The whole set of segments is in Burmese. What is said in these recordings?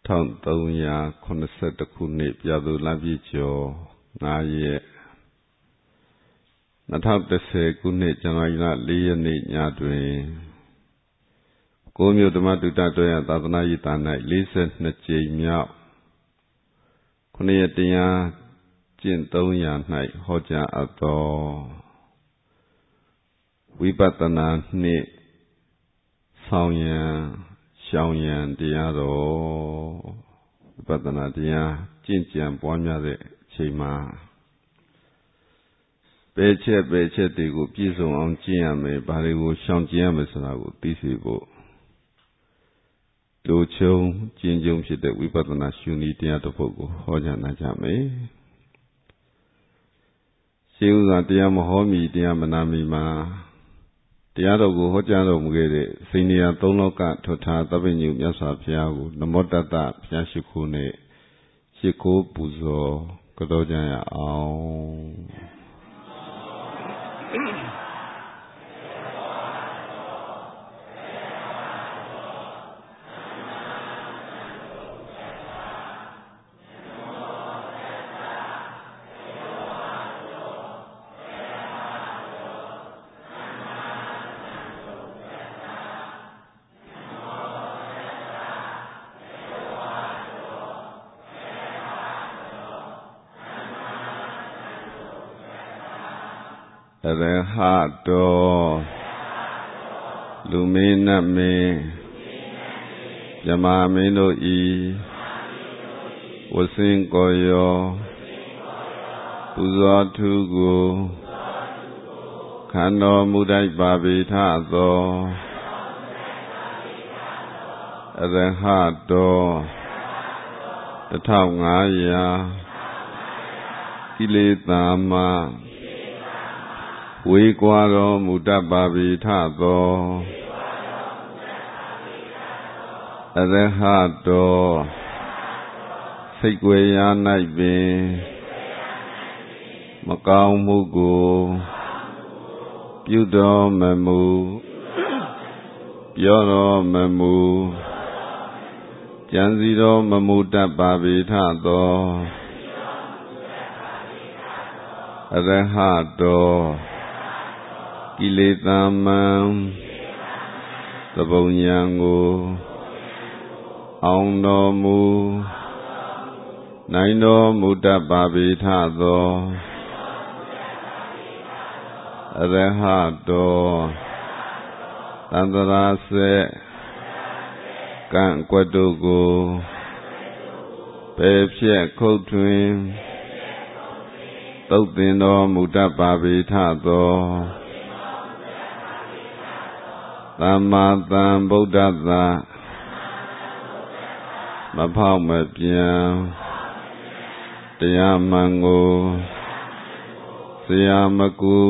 1380ခုနှစ်ပြာသူလပြည့်ကျော်9ရက်2010ခုနှစ်ဇန်နဝါရီလ4ရက်နေ့ညတွင်ကိုမြို့ဓမ္မတုတတော်ရသာသနာရေးတာ၌42ကြိမ်မြောက်9ရက်တရားကျင့်300၌ဟောကြားအပ်သောဝိပဿနာနှင့်ဆောင်ရန်ရှောင်ရန်တရားတော်ဝိပဿနာတရားကျင့်ကြံပွားများတဲ့အချိန်မှာပဲချက်တွေကိုပြည့်စုံအောင်ကျင့်ရမယ်ဘာတွေကိုရှောင်ကျဉ်ရမယ်ဆိုတာကိုသိစေဖို့တူချုံကျင့်ကြုံဖြစ်တဲ့ဝိပဿနာရှုနည်းတရားတစ်ပုဒ်ကိုဟောကြားနိုင်ကြမယ်ရှင်းဥစွာတရားမဟောမီတရားမနာမီမှာတရားတော်ကိုဟောကြားတော်မူခဲ့တဲ့စိန်နေရသုံးလောကထွတ်ထားသဗ္ဗညုမြတ်စွာဘုရားကိုနမောတတ္တဘုရားရှိခိုးနဲ့ရှိခိုးပူဇော်ကြောကြရအောင်ရဟတောလူမင်းနတ်မင်းမြမမင်းတို့ဤဝဆင်းကိုရောပူဇော်ထုကိုခံတော်မူတိုက်ပါပေထသောရဟတော1500ကိလေသာမဝေကွာတော်မူတတ်ပါပေထသောအရဟတောစိတ်ွယ်ရာ၌ပင်မကောင်းမှုကိုပြုတော်မမူပြောတော်မမူကြံစည်တော်မမူတတ်ပါပေထသောအရဟတောကိလေသာမံသဘုံဉာဏ်ကိုအောင်တော်မူနိုင်တော်မူတတ်ပါပေထသောအရဟတောသန္တရာစေကံကွက်တို့ကိုပယ်ဖြတ်ခုတ်ထွင်သုတ်သင်တော်မူတတ်ပါပေထသောသမ္မာသမ္ဗုဒ္ဓတ္တမဖောက်မပြန်တရားမှန်ကိုဆရာမကူ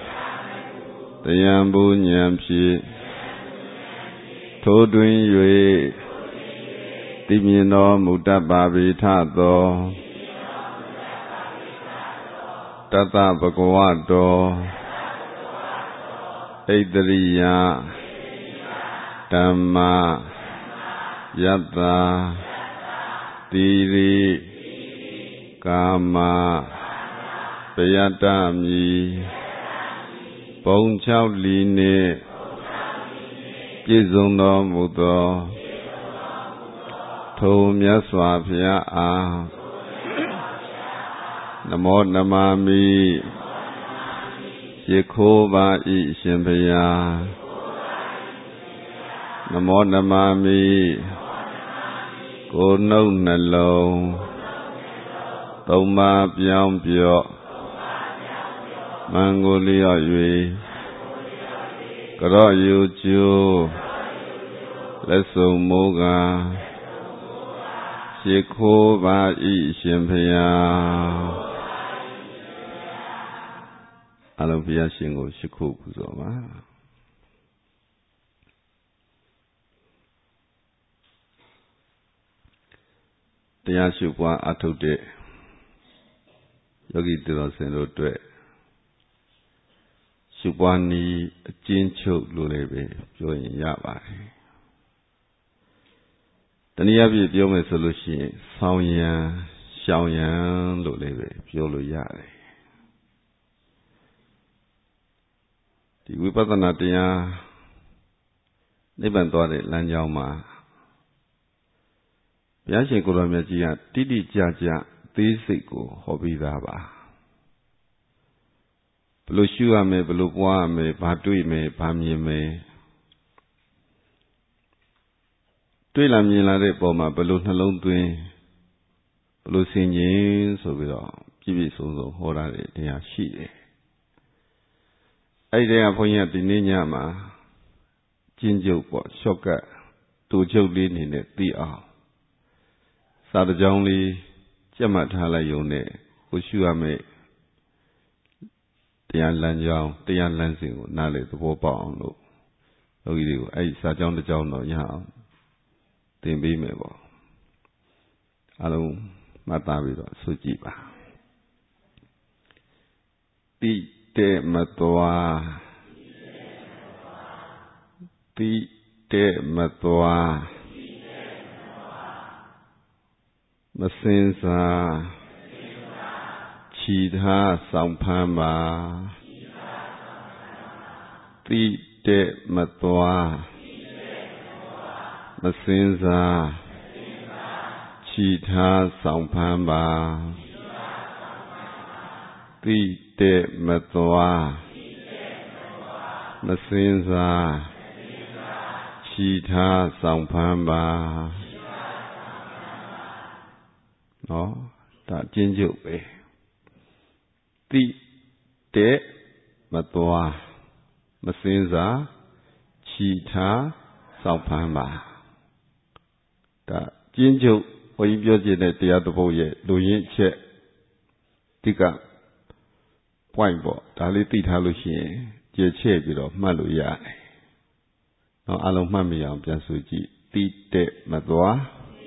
တရားဘူးဉာဏ်ဖြင့်ထိုးတွင်၍သိမြင်တော်မူတတ်ပါပေထသောတတ္တဗုဂဝတောဣတရိယဓမ္မယတ္တာတိရိကာမပယတ္တမိပုံ6လီနှင့်ပြည့်စုံတော်မူသောထိုမြတ်စွာဘုရားအားနမောနမမိရှိခိုးပါ၏ရှင်ဘုရားနမောနမမိကိုယ်နှုတ်နှလုံးသုံးပါးပြောင်းပြော့မန်ကိုလျော့၍ကြော့ယူကျိုးလက်စုံမိုးကားရှိခိုးပါ၏ရှင်ဘုရားအလုံးဘုရားရှင်ကိုရှိခိုးပူဇော်ပါတရားရှုပွားအထုတ်တဲ့ယောဂီတော်စင်တို့အတွက်ရှုပွားနည်းအကျဉ်းချုပ်လို့လည်းပဲပြောရင်ရပါတယ်တနည်းအားဖြင့်ပြောမယ်ဆိုလို့ရှိရင်ဆောင်ရန်ရှောင်ရန်လို့လည်းပဲပြောလို့ရတယ်ဒီဝိပဿနာတရားနိဗ္ဗာန်သွားတဲ့လမ်းကြောင်းမှာဘုရားရှင်ကိုယ်တော်မြတ်ကြီးကတိတိကျကျသေးစိတ်ကိုဟောပြီးသားပါဘယ်လိုရှုရမယ်ဘယ်လိုပွားရမယ်ဘာတွေ့မယ်ဘာမြင်မယ်တွေ့လာမြင်လာတဲ့ပုံမှာဘယ်လိုနှလုံးသွင်းဘယ်လိုဆင်ခြင်ဆိုပြီးတော့ပြည့်ပြည့်စုံစုံဟောထားတဲ့တရားရှိတယ်အဲ့ဒီကဘုန်းကြီးကဒီနေ့ညမှာကျဉ်းကျုပ်ပေါ့ရှော့ကတ်တူချုပ်လေးနေနဲ့သိအောင်စာတကြောင်းလေးကြက်မှတ်ထားလိုက်ရုံနဲ့ကိုရှုရမယ်တရားလမ်းကြောင်းတရားလမ်းစဉ်ကိုနားလေသဘောပေါက်အောင်လို့ယောဂီတွေကိုအဲ့ဒီစာကြောင်းတစ်ကြောင်းတော့ရအောင်သင်ပေးမယ်ပေါ့အားလုံးမှတ်သားပြီးတော့ဆိုကြည့်ပါတိတဲ့မသွားတိတဲ့မသွားမစင်စားခြိထားဆောင်ဖမ်းပါတိတဲ့မသွားမစင်စားခြိထားဆောင်ဖမ်းပါတိတဲ့မသွားမစင်စားခြိထားဆောင်ဖမ်းပါနော်ဒါကျဉ်းချုပ်ပဲတိတဲ့မသွားမစင်စားခြိထားဆောင်ဖမ်းပါဒါကျဉ်းချုပ်ဘုန်းကြီးပြောချင်တဲ့တရားတစ်ပုဒ်ရဲ့လူရင်းချက်ဒီက point ပေါ့ဒါလေးသိထားလို့ရှိရင်ကျေချဲ့ပြီးတော့မှတ်လို့ရတယ်နော်အလုံးမှတ်မိအောင်ပြန်ဆိုကြည့်တိတဲ့မသွား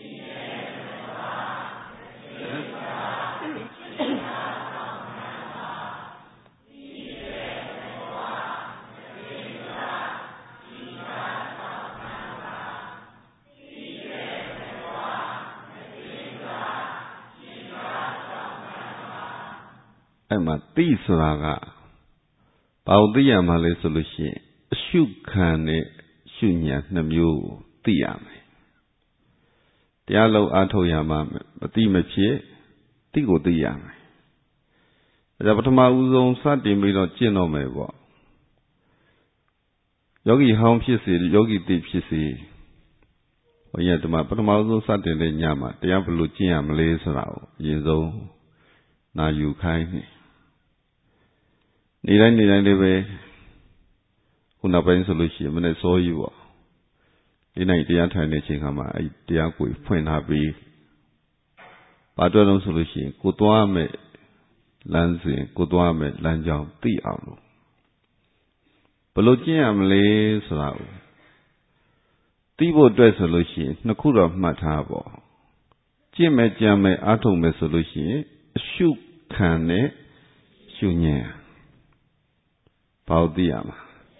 အဲ့မှာသိဆိုတာကဘာလို့သိရမှာလဲဆိုလို့ရှိရင်အရှုခံနဲ့ရှုဉဏ်နှစ်မျိုးသိရမယ်တရားလုံးအားထုတ်ရမှာမသိမဖြစ်သိကိုသိရမယ်ဒါပထမဦးဆုံးစတင်ပြီးတော့ကျင့်တော့မယ်ပေါ့ယောဂီဟောင်းဖြစ်စေယောဂီသိဖြစ်စေဘုရားဓမ္မပထမဦးဆုံးစတင်တဲ့ညမှာတရားဘယ်လိုကျင့်ရမလဲဆိုတာကိုအရင်ဆုံးနာယူခိုင်းနေတိုင်းလေးပဲခုနောက်ပိုင်းဆိုလို့ရှိရင်မနေ့စောကြီးပေါ့ဒီနေ့တရားထိုင်နေချိန်ခါမှာအဲ့တရားကိုဖွင့်ထားပြီးဘာတွေ့တော့ဆိုလို့ရှိရင်ကိုသွားမဲ့လမ်းစဉ်ကိုသွားမဲ့လမ်းကြောင်းသိအောင်လို့ဘယ်လိုကျင့်ရမလဲဆိုတာကိုသိဖို့အတွက်ဆိုလို့ရှိရင်နှစ်ခုတော့မှတ်ထားပေါ့ကျင့်မဲ့ကြံမဲ့အားထုတ်မဲ့ဆိုလို့ရှိရင်အရှုခံနဲ့ရှုဉဏ်ဘာလို့သိရမှာ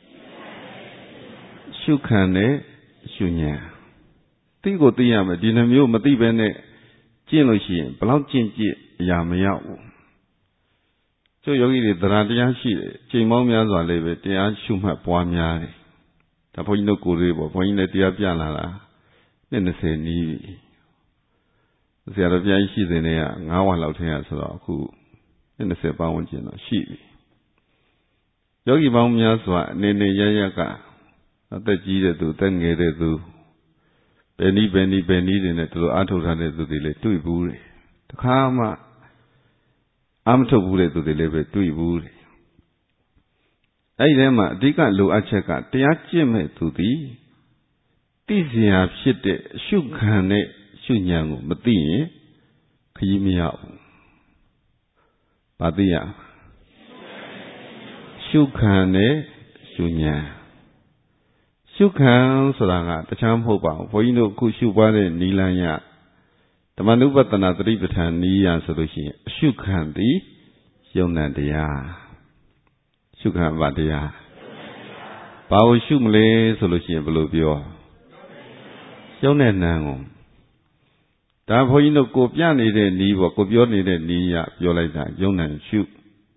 ရှုခံနဲ့ရှုဉဏ်သိကိုသိရမယ်ဒီနှမျိုးမသိဘဲနဲ့ကျင့်လို့ရှိရင်ဘလောက်ကျင့်အရာမရောက်ဘူးကျို့ယောဂီတွေသရတရားရှိတယ်ချိန်ပေါင်းများစွာလေးပဲတရားရှုမှတ်ပွားများတယ်ဒါဘုန်းကြီးတို့ကိုယ်လေးပေါ့ဘုန်းကြီးလည်းတရားပြလာတာနှစ်20နီးပြီဆရာတော်ဘုရားရှိတဲ့နေက9ဝါလောက်ထင်ရဆိုတော့အခုနှစ်20ပတ်ဝန်းကျင်တော့ရှိပြီယောဂီပေါင်းများစွာအနေနဲ့ရရကအသက်ကြီးတဲ့သူအသက်ငယ်တဲ့သူဘယ်နည်းတွေနဲ့သူတို့အားထုတ်ထားတဲ့သူတွေလည်းတွေ့ဘူးတယ်တခါမှအားမထုတ်ဘူးတဲ့သူတွေလည်းပဲတွေ့ဘူးတယ်အဲ့ဒီထဲမှာအဓိကလိုအပ်ချက်ကတရားကျင့်မဲ့သူသည်သိစရာဖြစ်တဲ့အရှုခံနဲ့ရှုဉဏ်ကိုမသိရင်ခရီးမရဘူးဘာသိရရှုခံနဲ့ရှုဉဏ်ရှုခံဆိုတာကတခြားမဟုတ်ပါဘူးဘုန်းကြီးတို့အခုရှုပွားတဲ့နိလန်းရဓမ္မနုပတနာသတိပဋ္ဌာန်နည်းရဆိုလို့ရှိရင်အရှုခံသည်ယုံ nant တရားရှုခံပါတရားဘာကိုရှုမလဲဆိုလို့ရှိရင်ဘယ်လိုပြောယုံနဲ့နံကိုဒါဘုန်းကြီးတို့ကိုပြနေတဲ့နီးပေါ့ကိုပြောနေတဲ့နီးရပြောလိုက်တာယုံနံရှု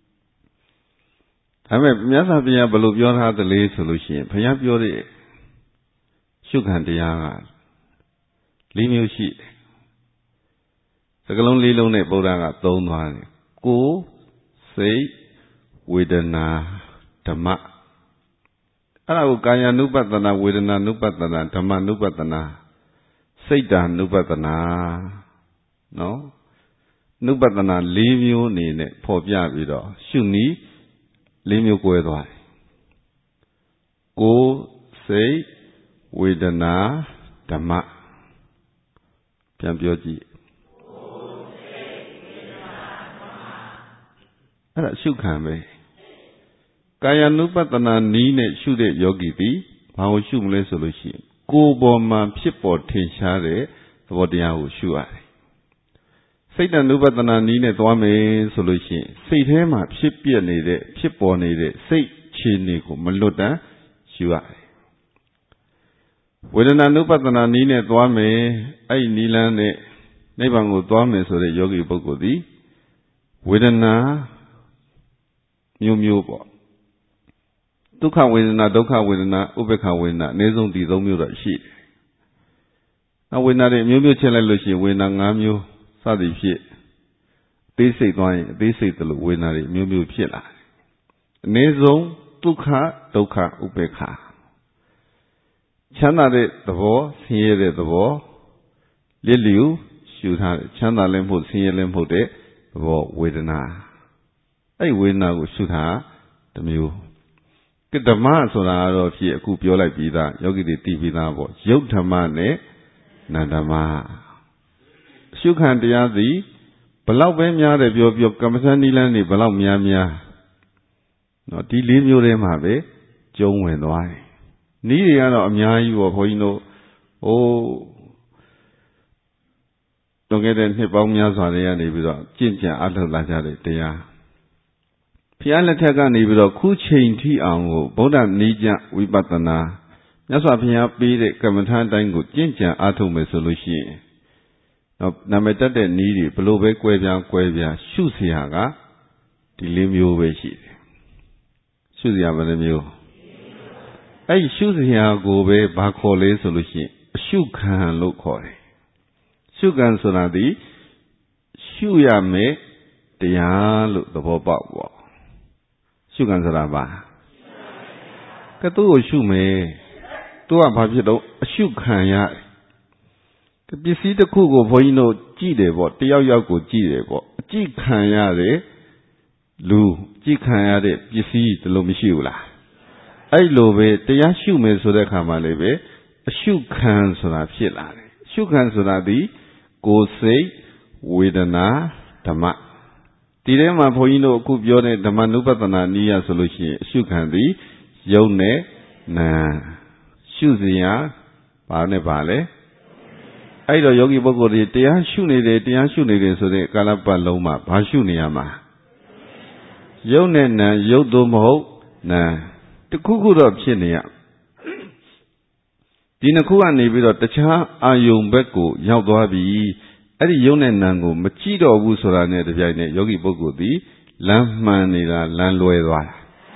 ဒါပေမဲ့မြတ်စွာဘုရားဘယ်လိုပြောထားသလဲဆိုလို့ရှိရင်ဘုရားပြောတဲ့ရှုခံတရားက၄မျိုးရှိတယ်စကလုံး၄လုံးနဲ့ဗုဒ္ဓကသုံးသွားတယ်ကိုယ်စိတ်ဝေဒနာဓမ္မအဲ့ဒါကိုကာယ ानु ပတ္တနာဝေဒနာ ानु ပတ္တနာဓမ္မ ानु ပတ္တနာစိတ်ဓာ ानु ပတ္တနာနော် ानु ပတ္တနာ၄မျိုးအနေနဲ့ဖော်ပြပြီးတော့ရှုနည်း၄မျိုး꿰သွားတယ်ကိုယ်စိတ်ဝေဒနာဓမ္မပြန်ပြောကြည့်အဲ့ဒါရှုခံပဲကာယ ानु ပတ္တနာနည်းနဲ့ရှုတဲ့ယောဂီသည်ဘာကိုရှုမလဲဆိုလို့ရှိရင်ကိုယ်ပေါ်မှာဖြစ်ပေါ်ထင်ရှားတဲ့သဘောတရားကိုရှုရတယ်စိတ်တ ानु ပတ္တနာနည်းနဲ့သွားမယ်ဆိုလို့ရှိရင်စိတ်ထဲမှာဖြစ်ပြနေတဲ့ဖြစ်ပေါ်နေတဲ့စိတ်ခြေနေကိုမလွတ်တမ်းရှုရတယ်ဝေဒနာ ानु ပတ္တနာနည်းနဲ့သွားမယ်အဲ့ဒီနိလန်းနဲ့နိဗ္ဗာန်ကိုသွားမယ်ဆိုတဲ့ယောဂီပုဂ္ဂိုလ်သည်ဝေဒနာမျိုးမျိုးပေါ့ဒုက္ခဝေဒနာဒုက္ခဝေဒနာဥပေက္ခဝေဒနာအနည်းဆုံးဒီ၃မျိုးတော့ရှိတယ်။ဝေဒနာတွေမျိုးမျိုးချက်လိုက်လို့ရှိရင်ဝေဒနာ၅မျိုးစသည်ဖြင့်အသေးစိတ်သွားရင်အသေးစိတ်သလိုဝေဒနာတွေမျိုးမျိုးဖြစ်လာတယ်။အနည်းဆုံးဒုက္ခဒုက္ခဥပေက္ခချမ်းသာတဲ့သဘောဆင်းရဲတဲ့သဘောလျက်လျူရှုထားတယ်ချမ်းသာလည်းမဟုတ်ဆင်းရဲလည်းမဟုတ်တဲ့သဘောဝေဒနာအဲ့ဝေဒနာကိုရှုထားတစ်မျိုးကဓမ္မဆိုတာတော့ဖြစ်အခုပြောလိုက်ပြီးသားယောဂီတွေသိပြီးသားပေါ့ယုတ်ဓမ္မနဲ့နန္ဓမ္မရှုခံတရားသည်ဘလောက်ပဲများတယ်ပြောကမ္မဋ္ဌာန်းနိလန်းနေဘလောက်များနော်ဒီ၄မျိုးထဲမှာပဲကျုံးဝင်သွားတယ်နည်းတွေကတော့အများကြီးပေါ့ဘုန်းကြီးတို့လွန်ခဲ့တဲ့နှစ်ပေါင်းများစွာတည်းကနေပြီးတော့ကျင့်ကြံအားထုတ်လာကြတဲ့တရားဘုရားလက်ထက်ကနေပြီးတော့ခုချိန်ထိအောင်ကိုဗုဒ္ဓနိကြဝိပဿနာမြတ်စွာဘုရားပေးတဲ့ကမ္မထာအတိုင်းကိုကျင့်ကြံအားထုတ်မယ်ဆိုလို့ရှိရင်တော့နာမည်တက်တဲ့နည်းတွေဘလို့ပဲကွဲပြားရှုเสียကဒီ၄မျိုးပဲရှိတယ်ရှုเสียဘယ်နှမျိုးအဲ့ရှုเสียကိုပဲဘာခေါ်လဲဆိုလို့ရှိရင်အရှုခံလို့ခေါ်တယ်ရှုခံဆိုတာဒီရှုရမယ်တရားလို့သဘောပေါက်ပေါ့ရှုခံဆိုတာပါကသူ့ကိုရှုမယ်သူကဘာဖြစ်တော့အရှုခံရတယ်ပစ္စည်းတစ်ခုကိုဘုန်းကြီးတို့ကြည့်တယ်ပေါ့တယောက်ယောက်ကိုကြည့်တယ်ပေါ့အကြည့်ခံရတယ်လူကြည့်ခံရတဲ့ပစ္စည်းဒီလိုမရှိဘူးလားအဲ့လိုပဲတရားရှုမယ်ဆိုတဲ့အခါမှာလည်းပဲအရှုခံဆိုတာဖြစ်လာတယ်အရှုခံဆိုတာဒီကိုယ်စိတ်ဝေဒနာဓမ္မဒီထဲမှာဘုန်းကြီးတို့အခုပြောတဲ့ဓမ္မ ानु ပတ္တနာနည်းရဆိုလို့ရှိရင်အရှုခံသည်ယုံနဲ့နာရှုစရာဘာနဲ့ပါလဲအဲ့တော့ယောဂီပုဂ္ဂိုလ်တွေတရားရှုနေတယ်ဆိုတဲ့ကာလပတ်လုံးမှာဘာရှုနေရမှာယုံနဲ့နာယုတ်သို့မဟုတ်နာတခုခုတော့ဖြစ်နေရဒီနှစ်ခုကနေပြီးတော့တခြားအာယုံဘက်ကိုရောက်သွားပြီအဲ့ဒီယုံနဲ့နာကိုမကြည့်တော့ဘူးဆိုတာနဲ့တပြိုင်နက်ယောဂီပုဂ္ဂိုလ်သည်လမ်းမှန်နေတာလမ်းလွဲသွား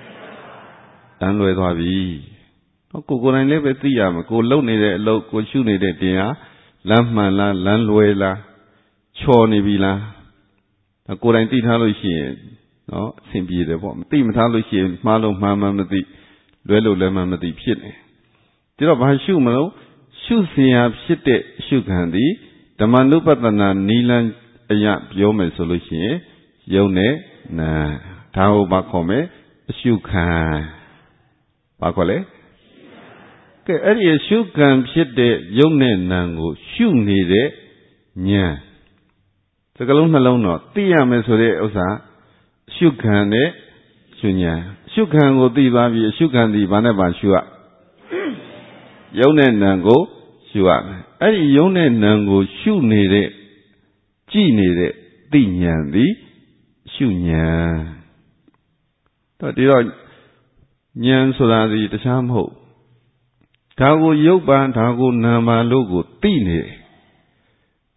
ပြီကိုယ်တိုင်လည်းပဲသိရမှာကိုလုံနေတဲ့အလုပ်ကိုရှုနေတဲ့တရားလမ်းမှန်လားလမ်းလွဲလားချော်နေပြီလားကိုယ်တိုင်သိထားလို့ရှိရင်နော်အဆင်ပြေတယ်ပေါ့မသိမထားလို့ရှိရင်မှားလို့မှားမှမသိလွဲလို့လည်းမသိဖြစ်နေဒီတော့ဘာရှုမလို့ရှုစရာဖြစ်တဲ့ရှုခံသည်ဓမ္မ ानु ပတ္တနာနိလန်းအရာပြောမယ်ဆိုလို့ရှိရင်ယုံနဲ့နာဒါကိုဘာခေါ်မလဲအရှုခံဘာခေါ်လဲကဲအဲ့ဒီအရှုခံဖြစ်တဲ့ယုံနဲ့နာကိုရှုနေတဲ့ဉာဏ်စကလုံးနှလုံးတော့သိရမယ်ဆိုတဲ့ဥစ္စာအရှုခံနဲ့ရှုဉာဏ်အရှုခံကိုသိသွားပြီအရှုခံဒီဘာနဲ့ပါရှုရယုံနဲ့နာကိုရှုရမယ်အဲ့ဒီယုံနဲ့နာကိုရှုနေတဲ့ကြည့်နေတဲ့သိဉာဏ်သည်ရှုဉာဏ်တော့ဒီတော့ဉာဏ်ဆိုတာဒီတခြားမဟုတ်ဒါကိုယုတ်ပါဒါကိုနာပါလို့ကိုသိနေတယ်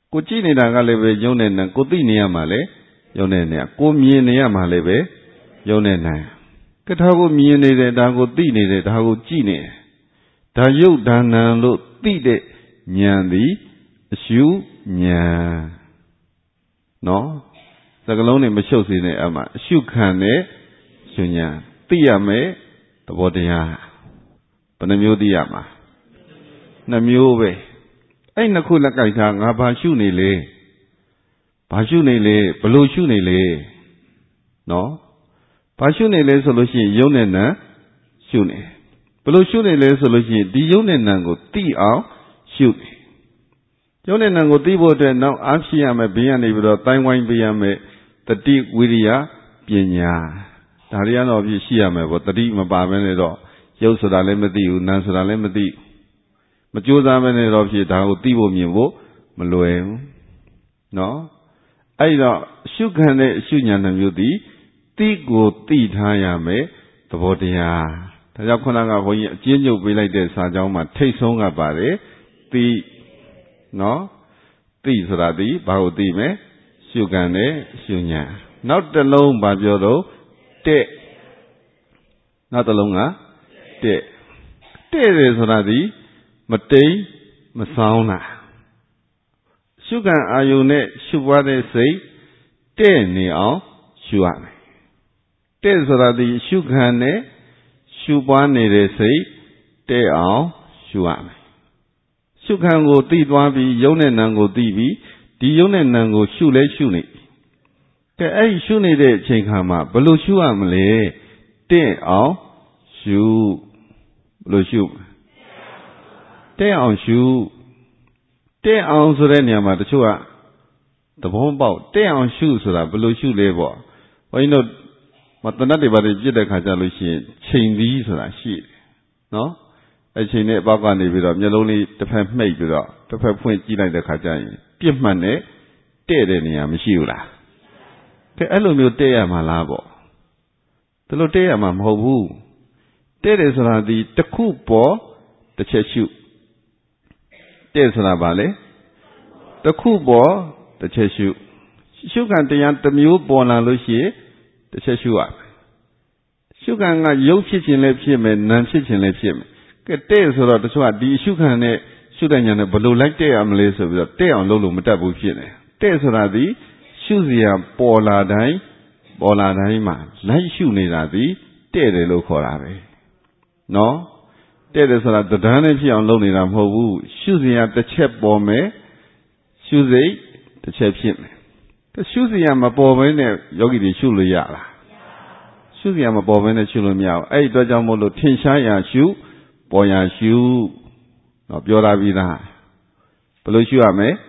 ကိုကြည့်နေတာကလည်းပဲယုံနဲ့နံကိုသိနေရမှာလေယုံနဲ့နံကိုမြင်နေရမှာလည်းပဲယုံနဲ့နံကထာကိုမြင်နေတယ်ဒါကိုသိနေတယ်ဒါကိုကြည့်နေတယ်ဒါယုတ်ဒါနံလို့သိတဲ့ဉာဏ်သည်အရှုဉာဏ်နော်စကလုံးနဲ့မရှုပ်စေနဲ့အမှအရှုခံတဲ့ရှုဉာဏ်သိရမယ်သဘောတရားဘယ်နှမျိုးသိရမှာနှစ်မျိုးပဲအဲ့နှစ်ခုလက်ကြိုက်ထားငါဘာရှုနေလေဘာရှုနေလေဘလို့ရှုနေလေနော်ဘာရှုနေလဲဆိုလို့ရှိရင်ယုံနဲ့နံရှုနေဘလို့ရှုနေလဲဆိုလို့ရှိရင်ဒီယုံနဲ့နံကိုသိအောင်ရှုနေယုံနဲ့နံကိုသိဖို့အတွက်နောက်အားဖြည့်ရမယ်ဘေးကနေပြီးတော့တိုင်းဝိုင်းပေးရမယ်တတိဝိရိယပညာဒါတွေကတော့ဖြစ်ရှိရမယ်ပေါ့တတိမပါဘဲနဲ့တော့ယုတ်ဆိုတာလည်းမသိဘူးနံဆိုတာလည်းမသိမကြိုးစားဘဲနဲ့တော့ဖြစ်ဒါကိုသိဖို့မြင်ဖို့မလွယ်ဘူးနော်အဲ့တော့ရှုခံတဲ့အရှုဉာဏ်နှမျိုးသည်သိကိုသိထားရမယ်သဘောတရားဒါကြောင့်ခုနကဘုန်းကြီးအကျဉ်းချုပ်ပေးလိုက်တဲ့စာကြောင်းမှာထိတ်ဆုံးကပါတယ်သိနော်သိဆိုတာဒီဘာကိုသိမယ်ရှုခံတဲ့ရှုဉာဏ်နောက်တစ်လုံးဘာပြောတော့တဲ့နောက်တစ်လုံးကတဲ့တယ်ဆိုတာဒီမတိမ်မဆောင်းတာရှုခံအာယုန်နဲ့ရှုပွားတဲ့စိတ်တဲ့နေအောင်ရှုရမယ်တဲ့ဆိုတာဒီရှုခံနဲ့ရှုပွားနေတဲ့စိတ်တဲ့အောင်ရှုရမယ်ရှုခံကိုသိသွားပြီးယုံနဲ့နံကိုသိပြီးဒီယုံနဲ့နံကိုရှုလဲရှုနေကဲအဲ့ရှုနေတဲ့အချိန်ခါမှာဘယ်လိုရှုရမလဲတဲ့အောင်ရှုဘယ်လိုရှုတဲ့အောင်ရှုတဲ့အောင်ဆိုတဲ့နေရာမှာတချို့ကသဘောပေါက်တဲ့အောင်ရှုဆိုတာဘယ်လိုရှုလဲပေါ့ဘုန်းကြီးတို့မတဏှတ်တွေဘာတွေပြစ်တဲ့ခါကျလို့ရှိရင်ချိန်သီးဆိုတာရှိတယ်နော်အချိန်နဲ့ပေါက်ကနေပြီးတော့မျက်လုံးလေးတစ်ဖက်မှိတ်ပြီးတော့တစ်ဖက်ဖွင့်ကြည့်လိုက်တဲ့ခါကျရင်ပြစ်မှတ်နဲ့တဲ့တဲ့နေရာမရှိဘူးလားကဲအဲ့လိုမျိုးတဲ့ရမှာလားပေါ့ဒီလိုတဲ့ရမှာမဟုတ်ဘူးတဲ့တယ်ဆိုတာဒီတစ်ခုပေါ်တစ်ချက်ရှုတဲ့ဆိုတာဘာလဲတစ်ခုပေါ်တစ်ချက်ရှုရှုခံတရားတစ်မျိုးပေါ်လာလို့ရှိရင်တစ်ချက်ရှုရရှုခံကရုပ်ဖြစ်ခြင်းလည်းဖြစ်မယ်နာမ်ဖြစ်ခြင်းလည်းဖြစ်မယ်ကဲတဲ့ဆိုတော့တချို့ကဒီရှုခံနဲ့ရှုတဲ့ညာနဲ့ဘယ်လိုလိုက်တဲ့ရမလဲဆိုပြီးတော့တဲ့အောင်လုပ်လို့မတတ်ဘူးဖြစ်နေတဲ့ဆိုတာဒီရှုစရာပေါ်လာတိုင်းမှာလိုက်ရှုနေတာဒီတဲ့တယ်လို့ခေါ်တာပဲနော်တဲ့တယ်ဆိုတာတဒန်းနဲ့ဖြစ်အောင်လုပ်နေတာမဟုတ်ဘူးရှုစရာတစ်ချက်ပေါ်မယ်ရှုစိတ်တစ်ချက်ဖြစ်မယ်ရှုစရာမပေါ်ဘဲနဲ့ယောဂီတွေရှုလို့ရလားရှုစရာမပေါ်ဘဲနဲ့ရှုလို့မရဘူးအဲ့ဒီအတွက်ကြောင့်မို့လို့ထင်ရှားရာရှုပေါ်ရာရှုတော့ပြောတာပြီးသားဘယ်လိုရှုရမလဲ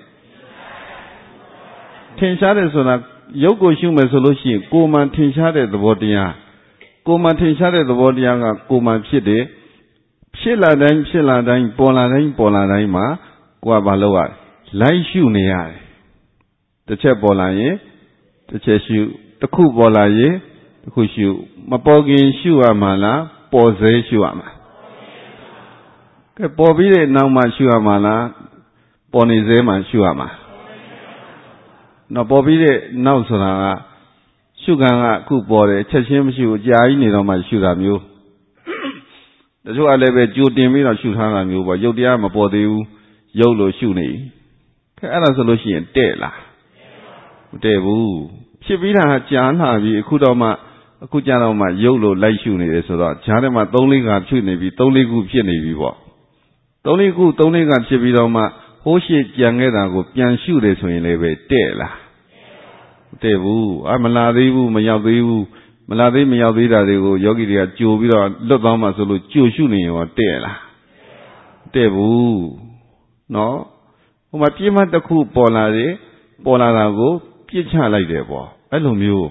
ထင်ရှားတယ်ဆိုတာရုပ်ကိုရှုမယ်ဆိုလို့ရှိရင်ကိုယ်မှထင်ရှားတဲ့သဘောတရားကိုယ်မှထင်ရှားတဲ့သဘောတရားကကိုယ်မှဖြစ်တယ်ဖြစ်လာတိုင်းပေါ်လာတိုင်းမှာကိုယ်ကဘာလုပ်ရလိုက်ရှုနေရတယ်တစ်ချက်ပေါ်လာရင်တစ်ချက်ရှုတစ်ခုပေါ်လာရင်တစ်ခုရှုမပေါ်ခင်ရှုရမှာလားပေါ်စေရှုရမှာကဲပေါ်ပြီးတဲ့နောက်မှရှုရမှာလားပေါ်နေစေမှရှုရမှာနော်ပေါ်ပြီးတဲ့နောက်ဆိုတာကရှုခံကအခုပေါ်တယ်ချက်ချင်းမရှိဘူးကြာကြီးနေတော့မှရှုတာမျိုးတချို့ကလည်းပဲကြိုတင်ပြီးတော့ရှုထားတာမျိုးပေါ့ရုပ်တရားမပေါ်သေးဘူးရုပ်လို့ရှုနေခဲအဲ့ဒါဆိုလို့ရှိရင်တဲ့လားမတဲ့ဘူးဖြစ်ပြီးတာကြာလာပြီအခုကြတော့မှရုပ်လို့လိုက်ရှုနေတယ်ဆိုတော့ဈာထဲမှာ3-4ခါဖြစ်နေပြီ3-4ခုဖြစ်နေပြီပေါ့3-4ခု3-4ခါဖြစ်ပြီးတော့မှဟိုးရှိကြံခဲ့တာကိုပြန်ရှုတယ်ဆိုရင်လည်းပဲတဲ့လားမတဲ့ဘူးမလာသေးဘူးမရောက်သေးဘူးမလာသေးမရောက်သေးတာတွေကိုယောဂီတွေကကြိုပြီးတော့လွတ်သွားမှဆိုလို့ကြိုရှုနေရောတဲ့လားတဲ့ဘူးနော်ဟိုမှာပြင်းမတစ်ခုပေါ်လာတာကိုပြစ်ချလိုက်တယ်ပေါ့အဲ့လိုမျိုး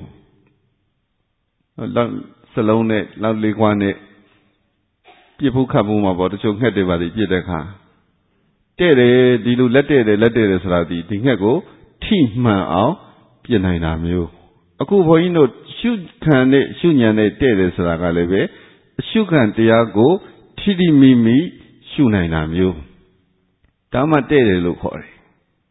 စလုံးနဲ့လောက်လေးခွားနဲ့ပြစ်ဖို့ခတ်ဖို့မှာပေါ့တချို့ငှက်တွေပါပြစ်တဲ့ခါတဲ့တယ်ဒီလိုလက်တဲ့တယ်ဆိုတာဒီငှက်ကိုထိမှန်အောင်ပြစ်နိုင်တာမျိုးအခုဘုန်းကြီးတို့ရှုခံနဲ့ရှုဉာဏ်နဲ့တဲ့တယ်ဆိုတာကလည်းပဲအရှုခံတရားကိုထိထိမိမိရှုနိုင်တာမျိုးဒါမှတဲ့တယ်လို့ခေါ်တယ်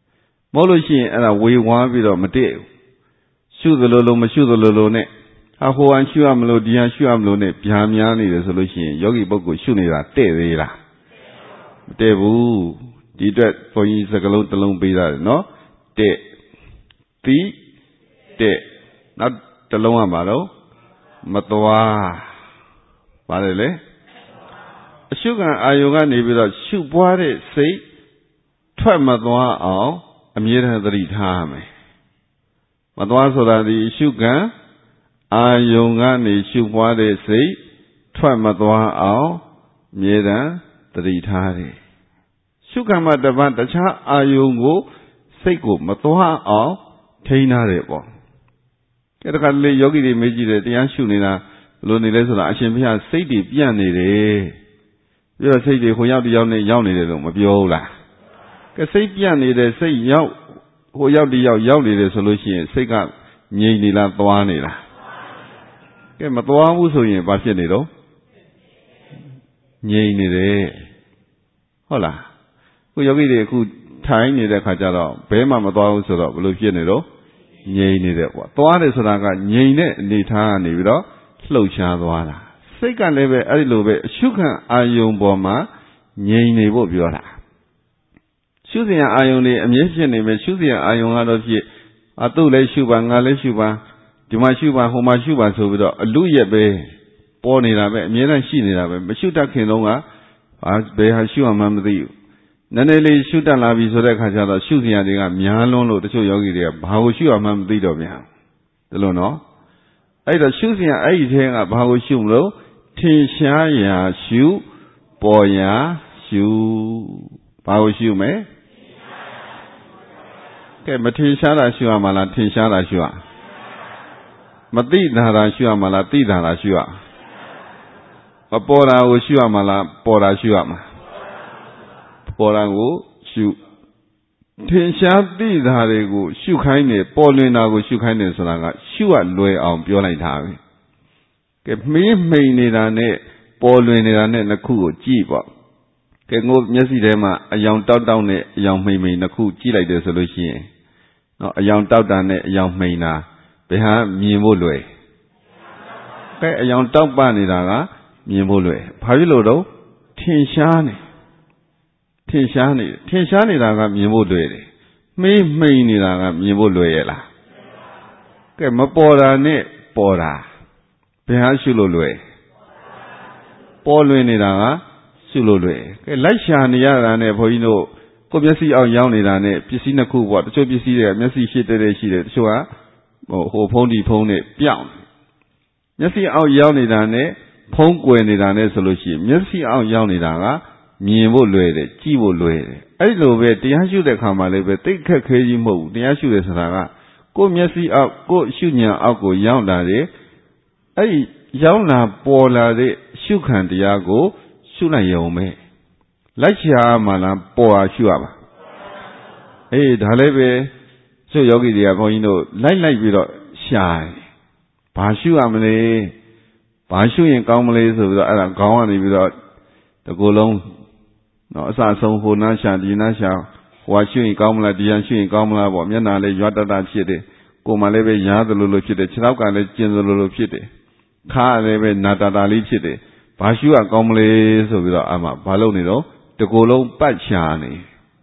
冇လို့ရှိရင်အဲ့ဒါဝေဝါးပြီးတော့မတည့်ရှုသလိုလိုမရှုသလိုလိုနဲ့ဟိုဟန်ရှုရမလို့ဒီဟန်ရှုရမလို့နဲ့ဗျာများနေတယ်ဆိုလို့ရှိရင်ယောဂီပုဂ္ဂိုလ်ရှုနေတာတဲ့သေးလားမတဲ့ဘူးဒီအတွက်ဘုန်းကြီးစကလုံးတစ်လုံးပေးတာနော်တဲ့သီတဲ့နောက်တစ်လုံးကဘာလို့မသွားပါတယ်လေအရှုခံအာယုံကနေပြီးတော့ရှုပွားတဲ့စိတ်ထွက်မသွားအောင်အမြဲတမ်းသတိထားရမယ်မသွားဆိုတာဒီအရှုခံအာယုံကနေရှုပွားတဲ့စိတ်ထွက်မသွားအောင်အမြဲတမ်းသတိထားတယ်ရှုခံမှတပတ်တခြားအာယုံကိုစိတ်ကိုမသွားအောင်ထိန်းထားတယ်ပေါ့ကဲတခါလေယောဂီတွေမေးကြည့်တယ်တရားရှုနေတာဘယ်လိုနေလဲဆိုတာအရှင်ဘုရားစိတ်တွေပြန့်နေတယ်ပြီးတော့စိတ်တွေဟိုရောက်ဒီရောက်နဲ့ရောက်နေတယ်လို့မပြောဘူးလားကဲစိတ်ပြန့်နေတဲ့စိတ်ရောက်ဟိုရောက်ဒီရောက်နေတယ်ဆိုလို့ရှိရင်စိတ်ကငြိမ်နေလားသွားနေလားကဲမသွားဘူးဆိုရင်ဘာဖြစ်နေတော့ငြိမ်နေတယ်ဟုတ်လားခုယောဂီတွေအခုထိုင်နေတဲ့ခါကျတော့ဘဲမှမသွားဘူးဆိုတော့ဘယ်လိုဖြစ်နေတော့ငြိမ်နေတယ်ပေါ့သွားတယ်ဆိုတာကငြိမ်တဲ့အနေထားကနေပြီးတော့လှုပ်ရှားသွားတာစိတ်ကလည်းပဲအဲ့ဒီလိုပဲအရှုခံအာယုံပေါ်မှာငြိမ်နေဖို့ပြောတာရှုစရာအာယုံတွေအမြဲဖြစ်နေမယ်ရှုစရာအာယုံကတော့ဖြစ်သူ့လည်းရှုပါငါလည်းရှုပါဒီမှာရှုပါဟိုမှာရှုပါဆိုပြီးတော့အလူရက်ပဲပေါ်နေတာပဲအမြဲတမ်းရှိနေတာပဲမရှုတတ်ခင်တုန်းကဘယ်ဟာရှုအောင်မှမသိဘူးနည်းနည်းလေးရှုတတ်လာပြီဆိုတဲ့အခါကျတော့ရှုစရာတွေကများလွန်းလို့တချို့ယောဂီတွေကဘာကိုရှုအောင်မှမသိတော့ပြန်ဒါလို့နော်အဲ့တော့ရှုစရာအဲ့ဒီထဲကဘာကိုရှုမလို့ထင်ရှားရာရှုပေါ်ရာရှုဘာကိုရှုမယ်ကဲမထင်ရှားတာရှုရမှာလားထင်ရှားတာရှုရမသိတာရှုရမှာလားသိတာရှုရမပေါ်တာကိုရှုရမှာလားပေါ်တာရှုရမှာပေါ်တာကိုရှုထင်ရှားသိတာတွေကိုရှုခိုင်းတယ်ပေါ်လွင်တာကိုရှုခိုင်းတယ်ဆိုတာကရှုရလွယ်အောင်ပြောလိုက်တာပဲကဲမင်းမိန်နေတာနဲ့ပေါ်လွင်နေတာနဲ့နှစ်ခုကိုကြည့်ပေါ့ကဲငိုမျက်စိထဲမှာအယောင်တောက်တောက်နဲ့အယောင်မိန်မိန်နှစ်ခုကြည့်လိုက်တယ်ဆိုလို့ရှိရင်နော်အယောင်တောက်တာနဲ့အယောင်မိန်တာဘယ်ဟာမြင်ဖို့လွယ်ကဲအယောင်တောက်ပနေတာကမြင်ဖို့လွယ်ဘာဖြစ်လို့တော့ထင်ရှားနေတာကမြင်ဖို့လွယ်တယ်မိန်နေတာကမြင်ဖို့လွယ်ရဲ့လားကဲမပေါ်တာနဲ့ပေါ်တာဘယ်ဟာရှုလို့လွယ်ပေါ်လွင်နေတာကရှုလို့လွယ်ကဲလိုက်ရှာနေရတာနဲ့ဘုန်းကြီးတို့ကိုမျက်စိအောင်ရောက်နေတာနဲ့ပစ္စည်းနှစ်ခုပေါ့တချို့ပစ္စည်းတွေကမျက်စိရှိတဲ့ရှိတယ်တချို့ကဟိုဖုံးဒီဖုံးနဲ့ပြောင်းမျက်စိအောင်ရောက်နေတာနဲ့ဖုံးကွယ်နေတာနဲ့ဆိုလို့ရှိရင်မျက်စိအောင်ရောက်နေတာကမြင်ဖို့လွယ်တယ်ကြည့်ဖို့လွယ်တယ်အဲ့လိုပဲတရားရှုတဲ့ခါမှာလည်းပဲသိခက်ခဲကြီးမဟုတ်ဘူးတရားရှုတယ်ဆိုတာကကိုယ်မျက်စိအောက်ကိုယ်ရှုဉဏ်အောက်ကိုရောက်လာတယ်အဲ့ဒီရောက်လာပေါ်လာတဲ့ရှုခံတရားကိုရှုလိုက်ရုံပဲလိုက်ရှာမှလားပေါ်ဟာရှုရပါအေးဒါလည်းပဲကျို့ယောဂီတွေကဘုန်းကြီးတို့လိုက်ပြီးတော့ရှာတယ်ဘာရှုရမလဲဘာရှုရင်ကောင်းမလဲဆိုပြီးတော့အဲ့ဒါခေါင်းကနေပြီးတော့တကူလုံးနော်အစအဆုံးဟိုနားရှာဒီနားရှာဟိုရှုရင်ကောင်းမလားဒီဟန်ရှုရင်ကောင်းမလားပေါ့မျက်နှာလေးရွတ်တတဖြစ်တယ်ကိုယ်မှလည်းပဲရားသလိုလိုဖြစ်တယ်ခြေထောက်ကလည်းကျင်သလိုလိုဖြစ်တယ်ခါလည်းပဲနာတာလေးဖြစ်တယ်ဘာရှုရကောင်းမလဲဆိုပြီးတော့အမှဘာလုပ်နေတော့တကူလုံးပတ်ရှာနေ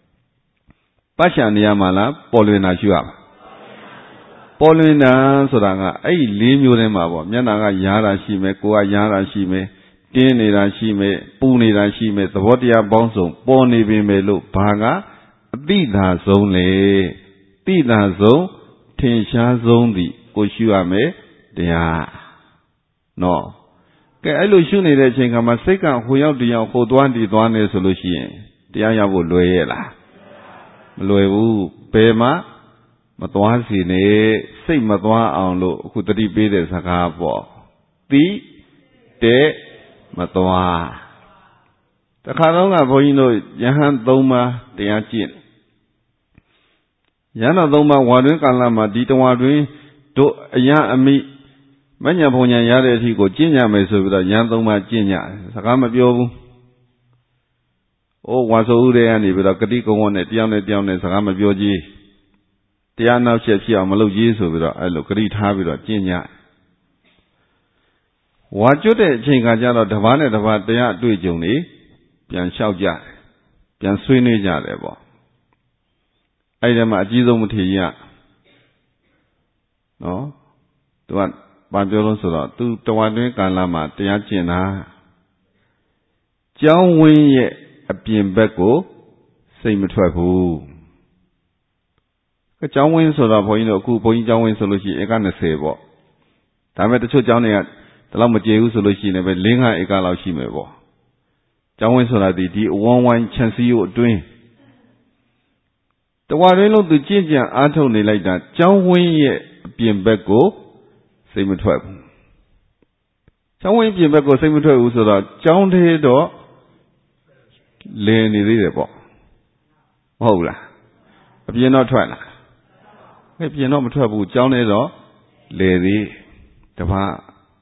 ရမှာလားပေါ်လွင်တာရှုရမှာပေါ်လွင်တာဆိုတာကအဲ့ဒီ၄မျိုးထဲမှာပေါ့မျက်နှာကရားတာရှိမယ်ကိုယ်ကရားတာရှိမယ်တင်းနေတာရှိမယ်ပူနေတာရှိမယ်သဘောတရားပေါင်းစုံပေါ်နေပြီမယ်လို့ဘာကအတိသာဆုံးလေတိသာဆုံးထင်ရှားဆုံးသည်ကိုရှုရမယ်တရားနော်ကဲအဲ့လိုရှုနေတဲ့အချိန်ခါမှာစိတ်ကဟိုရောက်ဒီရောက်ဟိုသွားဒီသွားနေဆိုလို့ရှိရင်တရားရဖို့လွယ်ရဲ့လားမလွယ်ဘူးဘယ်မှမသွားစီနဲ့စိတ်မသွားအောင်လို့အခုတတိပေးတဲ့စကားပေါ့တိတဲ့မသွားတခါတော့ကဘုန်းကြီးတို့ယဟန်၃ပါးတရားကျင့်ယဟန်၃ပါးဝါတွင်ကာလမှာဒီတဝါတွင်တို့အယံအမိမညာဘုံညာရတဲ့အထိကိုကျင့်ကြမယ်ဆိုပြီးတော့ယဟန်၃ပါးကျင့်ကြတယ်စကားမပြောဘူးဝါဆိုဦးတဲ့ကနေပြီးတော့ဂတိကုံဝတ်နဲ့တယောက်နဲ့စကားမပြောကြည့်တရားနောက်ချက်ဖြစ်အောင်မလုပ်ကြီးဆိုပြီးတော့အဲ့လိုဂရိထားပြီးတော့ကျင့်ကြဝါကျွတ်တဲ့အချိန်ကကြတော့တစ်ပါးနဲ့တစ်ပါးတရားအတွေ့အကြုံတွေပြန်လျှောက်ကြတယ်ပြန်ဆွေးနွေးကြတယ်ပေါ့အဲ့ဒီမှာအကြီးဆုံးမထေရနော်သူကဘာပြောလို့ဆိုတော့သူတဝါတွင်းကာလမှာတရားကျင့်တာကျောင်းဝင်းရဲ့အပြင်ဘက်ကိုစိတ်မထွက်ဘူးကျောင်းဝင်းဆိုတော့ဘုန်းကြီးတို့အခုဘုန်းကြီးကျောင်းဝင်းဆိုလို့ရှိရင်ဧက20ပေါ့ဒါပေမဲ့တချို့ကျောင်းတွေကဒီလောက်မကျေဘူးဆိုလို့ရှိရင်ပဲ4-5ဧကလောက်ရှိမယ်ပေါ့ကျောင်းဝင်းဆိုတာဒီအဝန်းဝိုင်းခြံစည်းရိုးအတွင်းတဝါတွင်းလုံးသူကြင်ကြံအားထုတ်နေလိုက်တာကျောင်းဝင်းရဲ့အပြင်ဘက်ကိုစိတ်မထွက်ဘူးကျောင်းဝင်းပြင်ဘက်ကိုစိတ်မထွက်ဘူးဆိုတော့ကျောင်းထဲတော့လည်နေသေးတယ်ပေါ့မဟုတ်လားအပြင်တော့ထွက်လားအပြင်တော့မထွက်ဘူးကျောင်းထဲတော့လည်သေးတပါး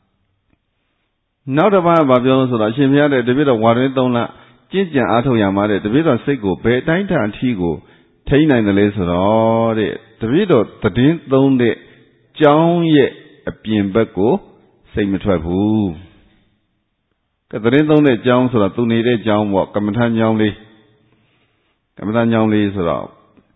နောက်တစ်ပါးဘာပြောလို့ဆိုတော့အရှင်ဘုရားတဲ့တပည့်တော်ဝါတွင်း3လကြင်ကြံအားထုတ်ရမှာတဲ့တပည့်တော်စိတ်ကိုဘယ်အတိုင်းအထိကိုထိန်းနိုင်တယ်လဲဆိုတော့တဲ့တပည့်တော်သတင်းသုံးတဲ့ကျောင်းရဲ့အပြင်ဘက်ကိုစိတ်မထွက်ဘူးကဲသတင်းသုံးတဲ့ကျောင်းဆိုတော့သူနေတဲ့ကျောင်းပေါ့ကမ္မထမ်းကျောင်းလေးဆိုတော့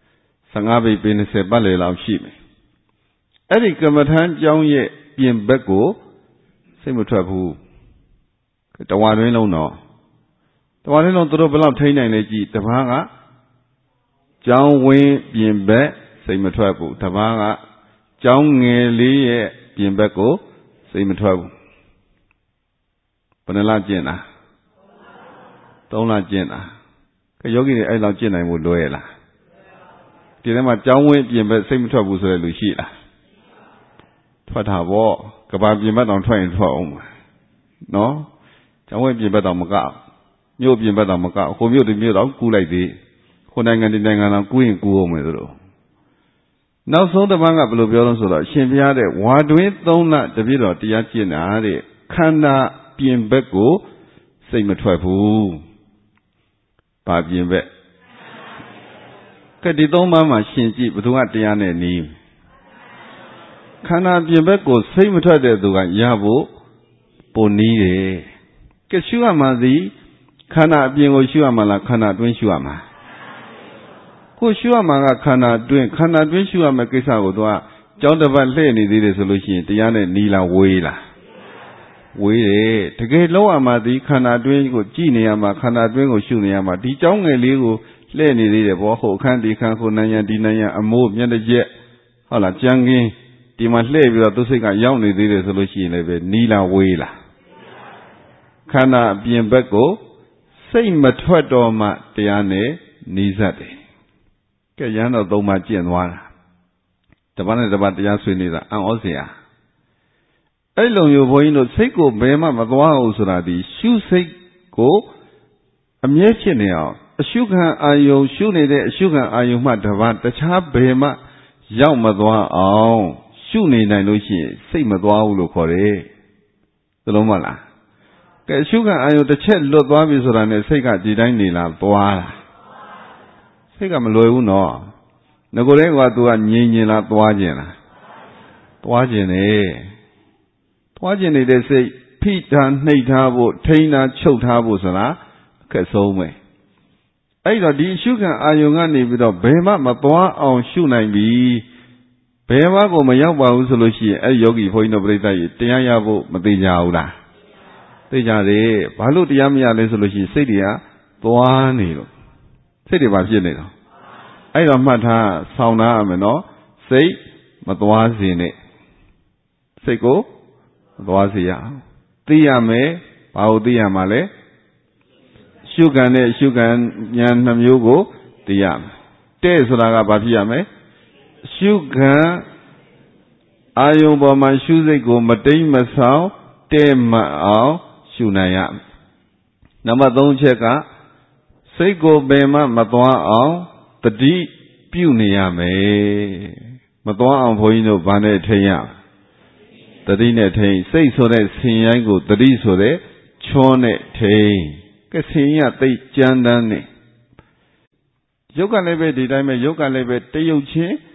15ပေပေ20ပတ်လည်လောက်ရှိမယ်အဲ့ဒီကမ္မထမ်းကျောင်းရဲ့ပြင်ဘက်ကိုစိတ်မထွက်ဘူးတဝါတွင်းလုံးတော့တဝါတွင်းလုံးသူတို့ဘယ်လောက်ထိန်းနိုင်လဲကြည့်တပားကကျောင်းဝင်းပြင်ဘက်စိတ်မထွက်ဘူးတပားကကျောင်းငယ်လေးရဲ့ပြင်ဘက်ကိုစိတ်မထွက်ဘူးဘယ်နှလကျင့်တာ3လကျင့်တာကဲယောဂီတွေအဲ့လောက်ကျင့်နိုင်ဖို့လွယ်လားဒီထဲမှာကျောင်းဝင်းပြင်ဘက်စိတ်မထွက်ဘူးဆိုတဲ့လူရှိလားထွက်တာပေါ့ကဘာပြင်ဘက်တောင်ထွက်ရင်ထွက်အောင်နော်ကျောင်းဝင်းပြင်ဘက်တောင်မကောက်မြို့ပြင်ဘက်တောင်မကောက်ဟိုမြို့ဒီမြို့တောင်ကူးလိုက်သေးဟိုနိုင်ငံဒီနိုင်ငံတောင်ကူးရင်ကူးအောင်မယ်တို့နောက်ဆုံးတစ်ပန်းကဘယ်လိုပြောလို့ဆိုတော့ရှင်ဘုရားတဲ့ဝါတွင်း3လတပည့်တော်တရားကျင့်တာတဲ့ခန္ဓာပြင်ဘက်ကိုစိတ်မထွက်ဘူးဘာပြင်ဘက်ကဲဒီ3ပန်းမှာရှင်ကြည့်ဘယ်သူကတရားနဲ့နီးခန္ဓာပြင်ဘက်ကိုစိတ်မထွက်တဲ့သူကရဖို့ပိုနီးတယ်ကဲရှုရမှာသည်ခန္ဓာအပြင်ကိုရှုရမှာလားခန္ဓာအတွင်းရှုရမှာကိုရှုရမှာကခန္ဓာအတွင်းရှုရမယ့်ကိစ္စကိုသူကကြောင်းတစ်ပတ်လှည့်နေသေးတယ်ဆိုလို့ရှိရင်တရားနဲ့နီးလားဝေးလားဝေးတယ်တကယ်လောက်ရမှာဒီခန္ဓာအတွင်းကိုကြည့်နေရမှာခန္ဓာအတွင်းကိုရှုနေရမှာဒီကြောင်းငယ်လေးကိုလှည့်နေသေးတယ်ဘောဟိုအခန်းဒီခန်းကိုနိုင်ရဒီနိုင်ရအမိုးမျက်တစ်ချက်ဟုတ်လားကြံကင်းဒီမှာလှည့်ပြီးတော့သူစိတ်ကရောက်နေသေးတယ်ဆိုလို့ရှိရင်လည်းပဲနီးလားဝေးလားခန္ဓာအပြင်ဘက်ကိုစိတ်မထွက်တော့မှတရားနဲ့နီးစပ်တယ်ကဲရဟန်းတော်3ပါးကျင့်သွားတာတပတ်နဲ့တပတ်တရားဆွေးနေတာအံ့ဩစရာအဲ့လိုမျိုးဘုန်းကြီးတို့စိတ်ကိုဘယ်မှမသွားအောင်ဆိုတာဒီရှုစိတ်ကိုအမြဲဖြစ်နေအောင်အရှုခံအာယုံရှုနေတဲ့အရှုခံအာယုံမှတပတ်တခြားဘယ်မှရောက်မသွားအောင်ရှုနေနိုင်လို့ရှိရင်စိတ်မသွားဘူးလို့ခေါ်တယ်သလုံးမလားကဲအရှုခံအာယုံတစ်ချက်လွတ်သွားပြီဆိုတာနဲ့စိတ်ကဒီတိုင်းနေလားသွားလားစိတ်ကမလွယ်ဘူးနော်ငကိုယ်တည်းကသူကငြိမ်ငြင်လားသွားခြင်းလားသွားခြင်းနဲ့သွားခြင်းနေတဲ့စိတ်ဖိထားနှိပ်ထားဖို့ထိန်းထားချုပ်ထားဖို့ဆိုတာအခက်ဆုံးပဲအဲ့တော့ဒီအရှုခံအာယုံကနေပြီးတော့ဘယ်မှမသွားအောင်ရှုနိုင်ပြီဘယ်မှကိုမရောက်ပါဘူးဆိုလို့ရှိရင်အဲ့ယောဂီဘုန်းကြီးတို့ပြိဿကြီးတရားရဖို့မသိကြဘူးလားသိကြတယ်ဘာလို့တရားမရလဲဆိုလို့ရှိရင်စိတ်တွေကသွားနေလို့စိတ်တွေဘာဖြစ်နေတော့အဲ့တော့မှတ်ထားဆောင်းထားရမယ်နော်စိတ်မသွားစေနဲ့စိတ်ကိုမသွားစေရအောင်သိရမယ်ဘာလို့သိရမှာလဲရှုခံတဲ့ရှုခံဉာဏ်နှမျိုးကိုသိရမယ်တဲ့ဆိုတာကဘာဖြစ်ရမလဲရှုခံအာယုံပေါ်မှာရှုစိတ်ကိုမတိမ်မဆောင်တဲ့မှအောင်ရှုနိုင်ရမယ်နံပါတ်3ချက်ကစိတ်ကိုပင်မသွားအောင်တတိပြုနေရမယ်မသွားအောင်ဘုန်းကြီးတို့ဗာနဲ့ထိန်ရတတိနဲ့ထိန်စိတ်ဆိုတဲ့ဆင်ရိုင်းကိုတတိဆိုတဲ့ချောနဲ့ထိန်ကဲဆင်ရသိကြမ်းတမ်းနေရုပ်ကလည်းပဲဒီတိုင်းပဲရုပ်ကလည်းပဲတရုပ်ချင်း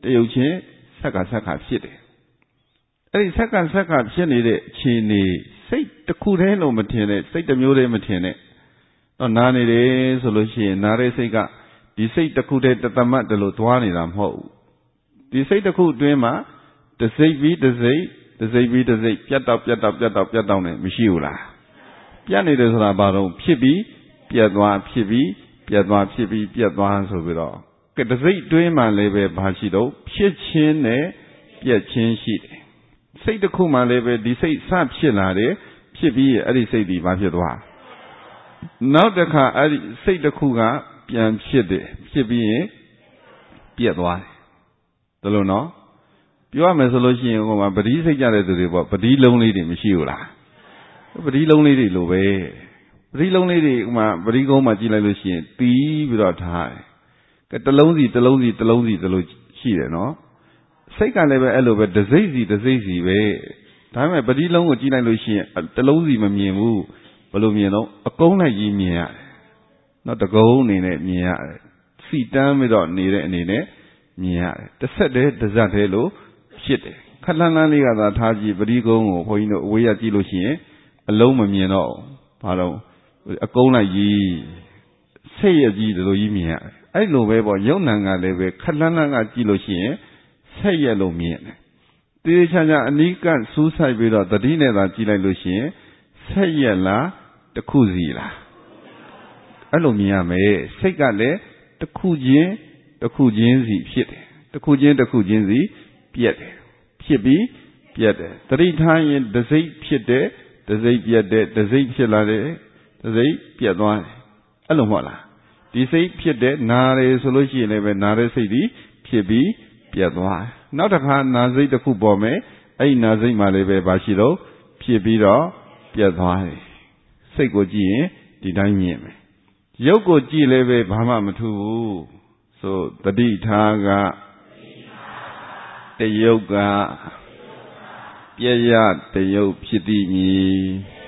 တရုပ်ချင်းဆက်ကဖြစ်တယ်အဲ့ဒီဆက်ကဖြစ်နေတဲ့အခြေအနေစိတ်တစ်ခုတည်းလို့မထင်နဲ့စိတ်တစ်မျိုးတည်းမထင်နဲ့တော့နားနေတယ်ဆိုလို့ရှိရင်နားတဲ့စိတ်ကဒီစိတ်တစ်ခုတည်းတသမတ်တလို့သွားနေတာမဟုတ်ဘူးဒီစိတ်တစ်ခုအတွင်းမှာတစိတ်ပြီးတစိတ်ပြတ်တောက်နေမရှိဘူးလားပြတ်နေတယ်ဆိုတာဘာလို့ဖြစ်ပြီးပြတ်သွားဖြစ်ပြီးပြတ်သွားဖြစ်ပြီးပြတ်သွားဆိုပြီးတော့ကဲတစိတ်အတွင်းမှာလည်းပဲဘာရှိတော့ဖြစ်ခြင်းနဲ့ပြတ်ခြင်းရှိတယ်စိတ်တစ်ခုမှလည်းပဲဒီစိတ်စဖြစ်လာတယ်ဖြစ်ပြီးအဲ့ဒီစိတ်ဒီဘာဖြစ်သွားနောက်တစ်ခါအဲ့ဒီစိတ်တစ်ခုကပြန်ဖြစ်တယ်ဖြစ်ပြီးရင်ပြတ်သွားတယ်ဒါလို့နော်ပြောရမယ်ဆိုလို့ရှိရင်ဟိုမှာပတိစိတ်ကြတဲ့သူတွေပေါ့ပတိလုံးလေးတွေမရှိဘူးလားပတိလုံးလေးတွေလိုပဲပတိလုံးလေးတွေဟိုမှာပတိကုန်းမှာကြည့်လိုက်လို့ရှိရင်တီးပြီးတော့ထားတယ်ကဲတစ်လုံးစီဒီလိုရှိတယ်နော်စိတ်ကလည်းပဲအဲ့လိုပဲတစ်စိတ်စီပဲဒါပေမဲ့ပတိလုံးကိုကြည့်လိုက်လို့ရှိရင်တစ်လုံးစီမမြင်ဘူးဘယ်လိုမြင်တော့အကုန်းလိုက်ကြီးမြင်ရတယ်နော်တကုန်းအနေနဲ့မြင်ရတယ်စီတန်းပြီးတော့နေတဲ့အနေနဲ့မြင်ရတယ်တစ်ဆက်တည်းတစ်စက်တည်းလို့ဖြစ်တယ်ခက်လန်းလန်းလေးကသာထားကြည့်ပတိကုန်းကိုဘုန်းကြီးတို့အဝေးရကြည့်လို့ရှိရင်အလုံးမမြင်တော့ဘာလို့အကုန်းလိုက်ကြီးဆက်ရကြီးဒီလိုကြီးမြင်ရတယ်အဲ့လိုပဲပေါ့ယုံနာကလည်းပဲခက်လန်းလန်းကကြည့်လို့ရှိရင်ဆက်ရလို့မြင်တယ်တေးချာအနိကစူးဆိုင်ပြီးတော့တတိနဲ့သာကြည့်လိုက်လို့ရှိရင်ဆက်ရလားတစ်ခုစီလားအဲ့လိုမြင်ရမယ်စိတ်ကလည်းတစ်ခုချင်းစီဖြစ်တယ်တစ်ခုချင်းစီပြက်တယ်ဖြစ်ပြီးပြက်တယ်တတိထားရင်တစိတ်ဖြစ်တယ်တစိတ်ပြက်တယ်တစိတ်ဖြစ်လာတယ်တစိတ်ပြက်သွားတယ်အဲ့လိုမဟုတ်လားဒီစိတ်ဖြစ်တယ်နားတယ်ဆိုလို့ရှိရင်လည်းပဲနားတဲ့စိတ်ဒီဖြစ်ပြီးပြက်သွားတယ်နောက်တစ်ခါနာစိတ်တစ်ခုပေါ်မယ်အဲ့ဒီနာစိတ်မှလည်းပဲဘာရှိတော့ဖြစ်ပြီးတော့ပြက်သွားတယ်စိတ်ကိုကြည့်ရင်ဒီတိုင်းမြင်မယ်ရုပ်ကိုကြည့်လည်းပဲဘာမှမထူးဘူးဆိုတတိထားကတယုတ်ကပြည့်ရတယုတ်ဖြစ်သည်မည်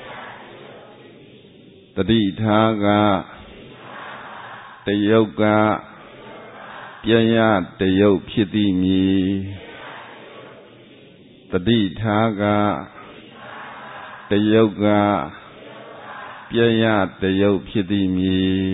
တတိထားကတယုတ်ကပြည့်ရတယုတ်ဖြစ်သည်မည်တတိထားကတယုတ်ကပြည့်ရတယုတ်ဖြစ်သည်မည်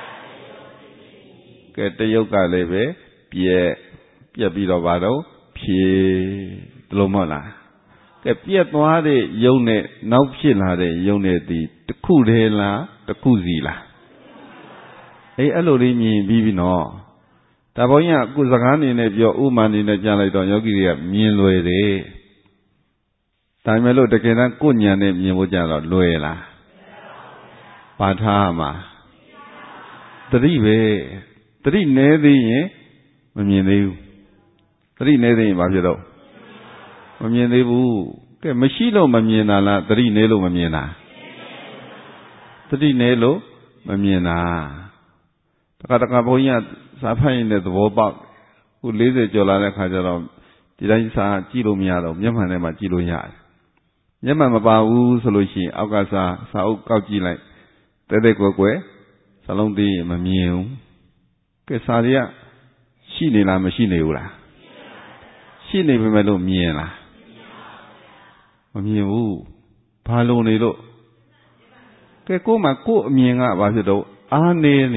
ကဲတယုတ်ကလည်းပဲပြက်ပြီးတော့ဘာတော့ဖြေဒီလိုမဟုတ်လားကဲပြက်သွားတဲ့ယုံနဲ့နောက်ဖြစ်လာတဲ့ယုံနဲ့ဒီတစ်ခုတည်းလားတစ်ခုစီလားအဲ့လိုလေးမြင်ပြီးပြီနော်ဒါဘုန်းကြီးကအခုစကားနေနဲ့ပြောဥမာနေနဲ့ကြားလိုက်တော့ယောဂီတွေကမြင်လွယ်တယ်ဒါပေမဲ့လို့တကယ်တမ်းကိုယ်ဉာဏ်နဲ့မြင်ဖို့ကြတော့လွယ်လားပါထားမှာတတိပဲတတိနည်းသေးရင်မမြင်သေးဘူးတတိနည်းသေးရင်ဘာဖြစ်တော့မမြင်သေးဘူးကဲမရှိလို့မမြင်တာလားတတိနည်းလို့မမြင်တာတတိနည်းလို့မမြင်တာတခါဘုန်းကြီးကစာဖတ်ရင်လည်းသဘောပေါက်ခု40ကျော်လာတဲ့ခါကျတော့ဒီတိုင်းစာကြည့်လို့မရတော့မျက်မှန်ထဲမှာကြည့်လို့ရတယ်မျက်မှန်မပါဘူးဆိုလို့ရှိရင်အောက်ကစာအုပ်ကောက်ကြည့်လိုက်တဲကွယ်စာလုံးသေးရင်မမြင်ဘူးကဲစာတွေကရှိနေလားမရှိနေဘူးလားရှိနေပေမဲ့လို့မြင်လားမမြင်ဘူးဘာလို့နေလို့ကဲကို့မှာကို့အမြင်ကဘာဖြစ်တော့အားနေတယ်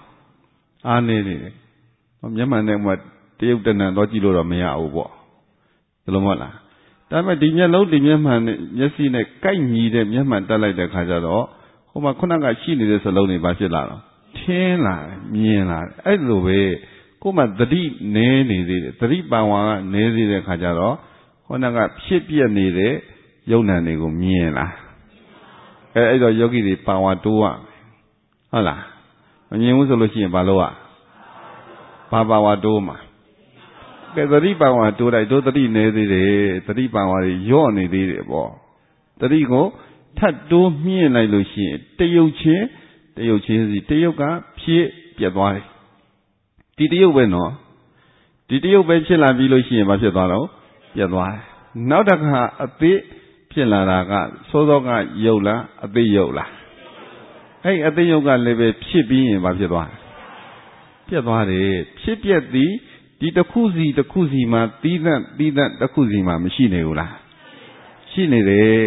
မျက်မှန်နဲ့မှတရုတ်တဏ္ဍန်တော့ကြည့်လို့တော့မရဘူးပေါ့ဒီလိုမဟုတ်လားဒါပေမဲ့ဒီမျက်လုံးဒီမျက်မှန်နဲ့မျက်စိနဲ့ကိုက်ညီတဲ့မျက်မှန်တက်လိုက်တဲ့ခါကျတော့ဟိုမှာခုနကရှိနေတဲ့စလုံးတွေဘာဖြစ်လာတော့ထင်းလာမြင်လာအဲ့လိုပဲကို့မှာသတိနည်းနေသေးတယ်သတိပံဝါကနည်းသေးတဲ့ခါကျတော့ခုနကဖြစ်ပြနေတဲ့ယုံနာတွေကိုမြင်လာအဲ့တော့ယောဂီတွေပံဝါတိုးရဟုတ်လားမမြင်ဘူးဆိုလို့ရှိရင်ဘာလို့ဘာပါဝါတိုးမှာကဲသတိပံဝါတိုးလိုက်တို့သတိနည်းသေးတယ်သတိပံဝါတွေညော့နေသေးတယ်ပေါ့သတိကိုထပ်တိုးမြင့်လိုက်လို့ရှိရင်တယုတ်ချင်းစီတယုတ်ကဖြစ်ပြတ်သွားတယ်ဒီတယုတ်ပဲနော်ဒီတယုတ်ပဲဖြစ်လာပြီးလို့ရှိရင်ဘာဖြစ်သွားတော့ပြတ်သွားတယ်နောက်တစ်ခါအသေးဖြစ်လာတာကစောစောကယုတ်လားအသေးယုတ်လားအဲ့အသေးယုတ်ကလည်းပဲဖြစ်ပြီးရင်ဘာဖြစ်သွားပြတ်သွားတယ်ဖြစ်ပြက်သည်ဒီဒီတစ်ခုစီမှာသီးသန့်တစ်ခုစီမှာမရှိနေဘူးလားရှိနေ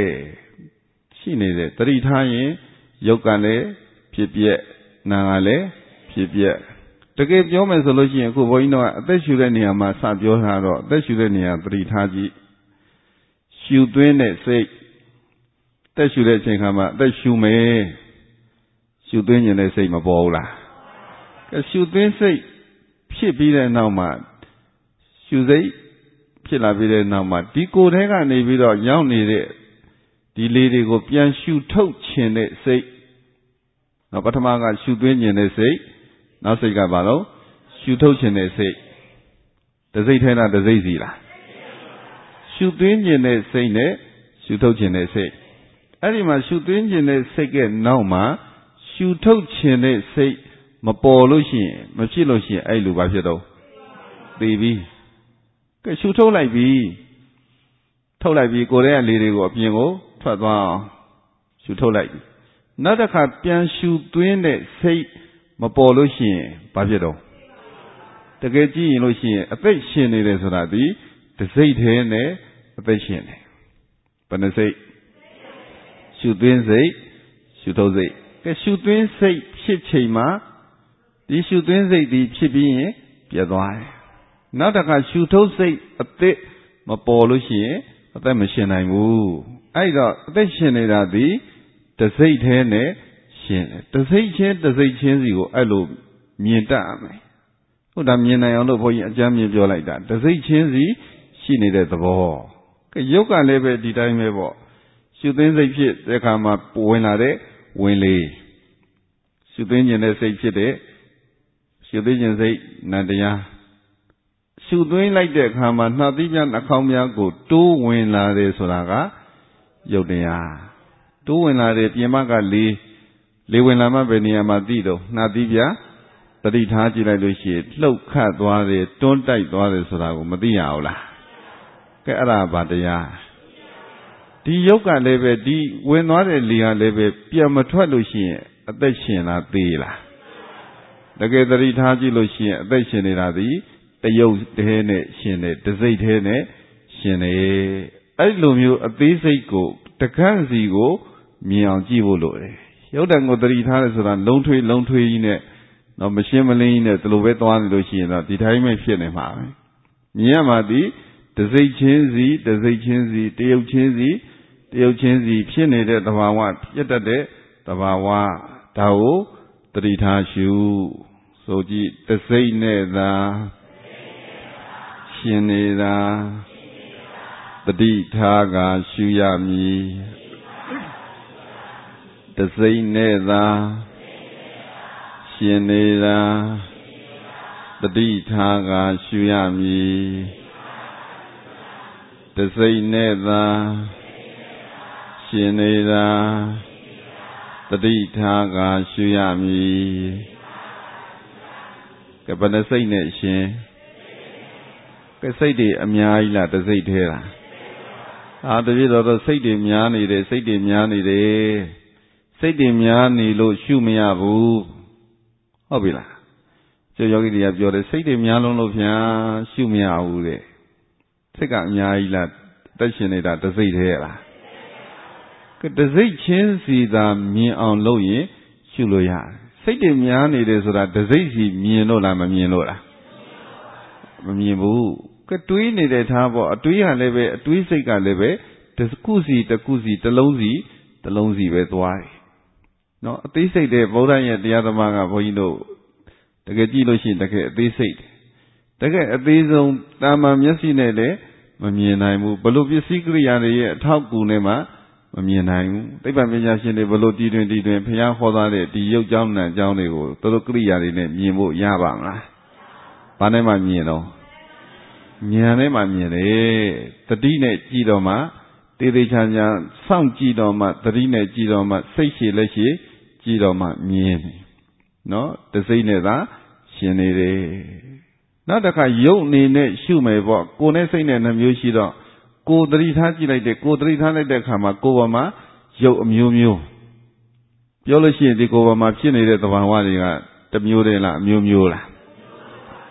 တယ်တတိထားရင်ယုတ်ကလည်းဖြစ်ပြက်နာကလည်းဖြစ်ပြက်တကယ်ပြောမယ်ဆိုလို့ရှိရင်အခုဘုန်းကြီးတို့ကအသက်ရှူတဲ့နေရာမှာစပြောထားတော့အသက်ရှူတဲ့နေရာတတိထားကြည့်ရှူသွင်းတဲ့စိတ်အသက်ရှူတဲ့အချိန်ခါမှာအသက်ရှူမယ်ရှူသွင်းခြင်းတဲ့စိတ်မပေါ်ဘူးလားရှူသွင်းစိတ်ဖြစ်ပြီးတဲ့နောက်မှာရှူစိတ်ဖြစ်လာပြီးတဲ့နောက်မှာဒီကိုယ်ထဲကနေပြီးတော့ရောက်နေတဲ့ဒီလေးတွေကိုပြန်ရှူထုတ်ခြင်းတဲ့စိတ်နောက်ပထမကရှူသွင်းခြင်းတဲ့စိတ်နောက်စိတ်ကဘာလို့ရှူထုတ်ခြင်းတဲ့စိတ်တစ်စိတ်ထဲလားတစ်စိတ်စီလားရှူသွင်းခြင်းတဲ့စိတ်နဲ့ရှူထုတ်ခြင်းတဲ့စိတ်အဲ့ဒီမှာရှူသွင်းခြင်းတဲ့စိတ်ကနောက်မှာရှူထုတ်ခြင်းတဲ့စိတ်မပေါ်လို့ရှိရင်မဖြစ်လို့ရှိရင်အဲ့လိုဘာဖြစ်တော့သိပြီကဲရှူထုတ်လိုက်ပြီကိုယ်ထဲကလေးတွေကိုအပြင်ကိုထွက်သွားအောင်ရှူထုတ်လိုက်ပြီနောက်တစ်ခါပြန်ရှူသွင်းတဲ့စိတ်မပေါ်လို့ရှိရင်ဘာဖြစ်တော့တကယ်ကြည့်ရင်လို့ရှိရင်အသက်ရှင်နေတယ်ဆိုတာဒီတစ်စိတ်သေးနဲ့အသက်ရှင်နေဘယ်နှစိတ်ရှုသွင်းစိတ်ရှုထုတ်စိတ်ကဲရှုသွင်းစိတ်ဖြစ်ချိန်မှာဒီရှုသွင်းစိတ်ဒီဖြစ်ပြီးရင်ပြတ်သွားတယ်နောက်တစ်ခါရှုထုတ်စိတ်အသက်မပေါ်လို့ရှိရင်အသက်မရှင်နိုင်ဘူးအဲ့တော့အသက်ရှင်နေတာဒီတစ်စိတ်သေးနဲ့ရှင်တယ်တစ်စိတ်ချင်းစီကိုအဲ့လိုမြင်တတ်ရမယ်ဟုတ်တာမြင်နိုင်အောင်လို့ဘုန်းကြီးအကြမ်းမြင်ပြောလိုက်တာတစ်စိတ်ချင်းစီရှိနေတဲ့သဘောကဲရုပ်ကလည်းပဲဒီတိုင်းပဲပေါ့ရှုသွင်းစိတ်ဖြစ်တဲ့အခါမှာဝင်လာတဲ့ဝင်လေရှုသွင်းခြင်းတဲ့စိတ်ဖြစ်တဲ့ရှုသွင်းခြင်းစိတ်နံတရားရှုသွင်းလိုက်တဲ့အခါမှာနှာသီးပြနှာခေါင်းများကိုတိုးဝင်လာတယ်ဆိုတာကရုပ်တရားတိုးဝင်လာတယ်ပြင်မကလေဝင်လာမှပဲနေရာမှာသိတော့နှာသီးပြတတိထားကြည့်လိုက်လို့ရှိရင်လှုပ်ခတ်သွားတယ်တွန်းတိုက်သွားတယ်ဆိုတာကိုမသိရဘူးလားကဲအဲ့ဒါဘာတရားဒီယုတ်ကလည်းပဲဒီဝင်သွားတဲ့လေကလည်းပဲပြန်မထွက်လို့ရှိရင်အသက်ရှင်လားသေလားတကယ်တတိထားကြည့်လို့ရှိရင်အသက်ရှင်နေတာဒီတယုတ်သေးနဲ့ရှင်တယ်တစိတ်သေးနဲ့ရှင်တယ်အဲ့လိုမျိုးအသေးစိတ်ကိုတခန့်စီကိုမြင်အောင်ကြည့်ဖို့လိုတယ်ရုပ်တံကိုတတိထားတယ်ဆိုတာလုံးထွေးကြီးနဲ့တော့မရှင်းမလင်းကြီးနဲ့ဒီလိုပဲသွားနေလို့ရှိရင်တော့ဒီတိုင်းပဲဖြစ်နေမှာပဲမြင်ရမှာဒီတစိတ်ချင်းစီတယုတ်ချင်းစီဖြစ်နေတဲ့သဘာဝပြတ်တတ်တဲ့သဘာဝဒါကိုတတိထားရှုဆိုကြည့်တစိတ်နဲ့သာရှင်နေတာတတိထားကရှုရမည်တစိတ်နဲ့သာရှင်နေတာတတိထားကရှုရမည်တစိတ်နဲ့သာရှင်နေတာတတိထားကရှုရမည်ကဲဘယ်နှစိတ်နဲ့ရှင်ကဲစိတ်တွေအများကြီးလားတစိတ်သေးလားတပြည့်တော့စိတ်တွေများနေတယ်စိတ်တွေများနေလို့ရှုမရဘူးဟုတ်ပြီလားကျိုးယောဂီတွေကပြောတယ်စိတ်တွေများလုံးလို့ဗျာရှုမရဘူးတဲ့စိတ်ကအများကြီးလားတက်ရှင်နေတာတစိတ်သေးရလားကဲတစိတ်ချင်းစီသာမြင်အောင်လုပ်ရင်ရှုလို့ရတယ်စိတ်တွေများနေတယ်ဆိုတာတစိတ်စီမြင်လို့လားမမြင်လို့လားမမြင်ဘူးကဲတွေးနေတဲ့ထားပေါ့အတွေးကလည်းပဲအတွေးစိတ်ကလည်းပဲတစ်ခုစီတစ်လုံးစီပဲသွားတယ်နော်အသေးစိတ်တဲ့ဗုဒ္ဓရဲ့တရားသမားကဘုန်းကြီးတို့တကယ်ကြည့်လို့ရှိရင်တကယ်အသေးစိတ်တကယ်အသေးဆုံးတာမန်မျက်စိနဲ့လည်းမမြင်နိုင်ဘူးဘလို့ပစ္စည်းကိရိယာတွေရဲ့အထောက်အကူနဲ့မှမမြင်နိုင်ဘူးသိပ္ပံပညာရှင်တွေဘလို့တည်တွင်ဘုရားဟောသားတဲ့ဒီရုပ်ကြောင်းနံကြောင်းတွေကိုသူတို့ကိရိယာတွေနဲ့မြင်ဖို့ရပါမလားဘာနဲ့မှမြင်တော့ဉာဏ်နဲ့မှမြင်တယ်တတိနဲ့ကြည့်တော့မှတေသေးချာချာစောင့်ကြည့်တော့မှတတိနဲ့ကြည့်တော့မှစိတ်ရှည်လက်ရှည်ကြည့်တော့မှမြင်တယ်နော်တစိမ့်နဲ့သာရှင်နေတယ်နောက်တစ်ခါယုတ်အနေနဲ့ရှုမယ်ပေါ့ကိုယ်နဲ့စိတ်နဲ့နှမျိုးရှိတော့ကိုယ်တတိထားကြည့်လိုက်တယ်ကိုယ်တတိထားလိုက်တဲ့အခါမှာကိုယ်ပေါ်မှာယုတ်အမျိုးမျိုးပြောလို့ရှိရင်ဒီကိုယ်ပေါ်မှာဖြစ်နေတဲ့သဘာဝတွေကတစ်မျိုးတည်းလားအမျိုးမျိုးလား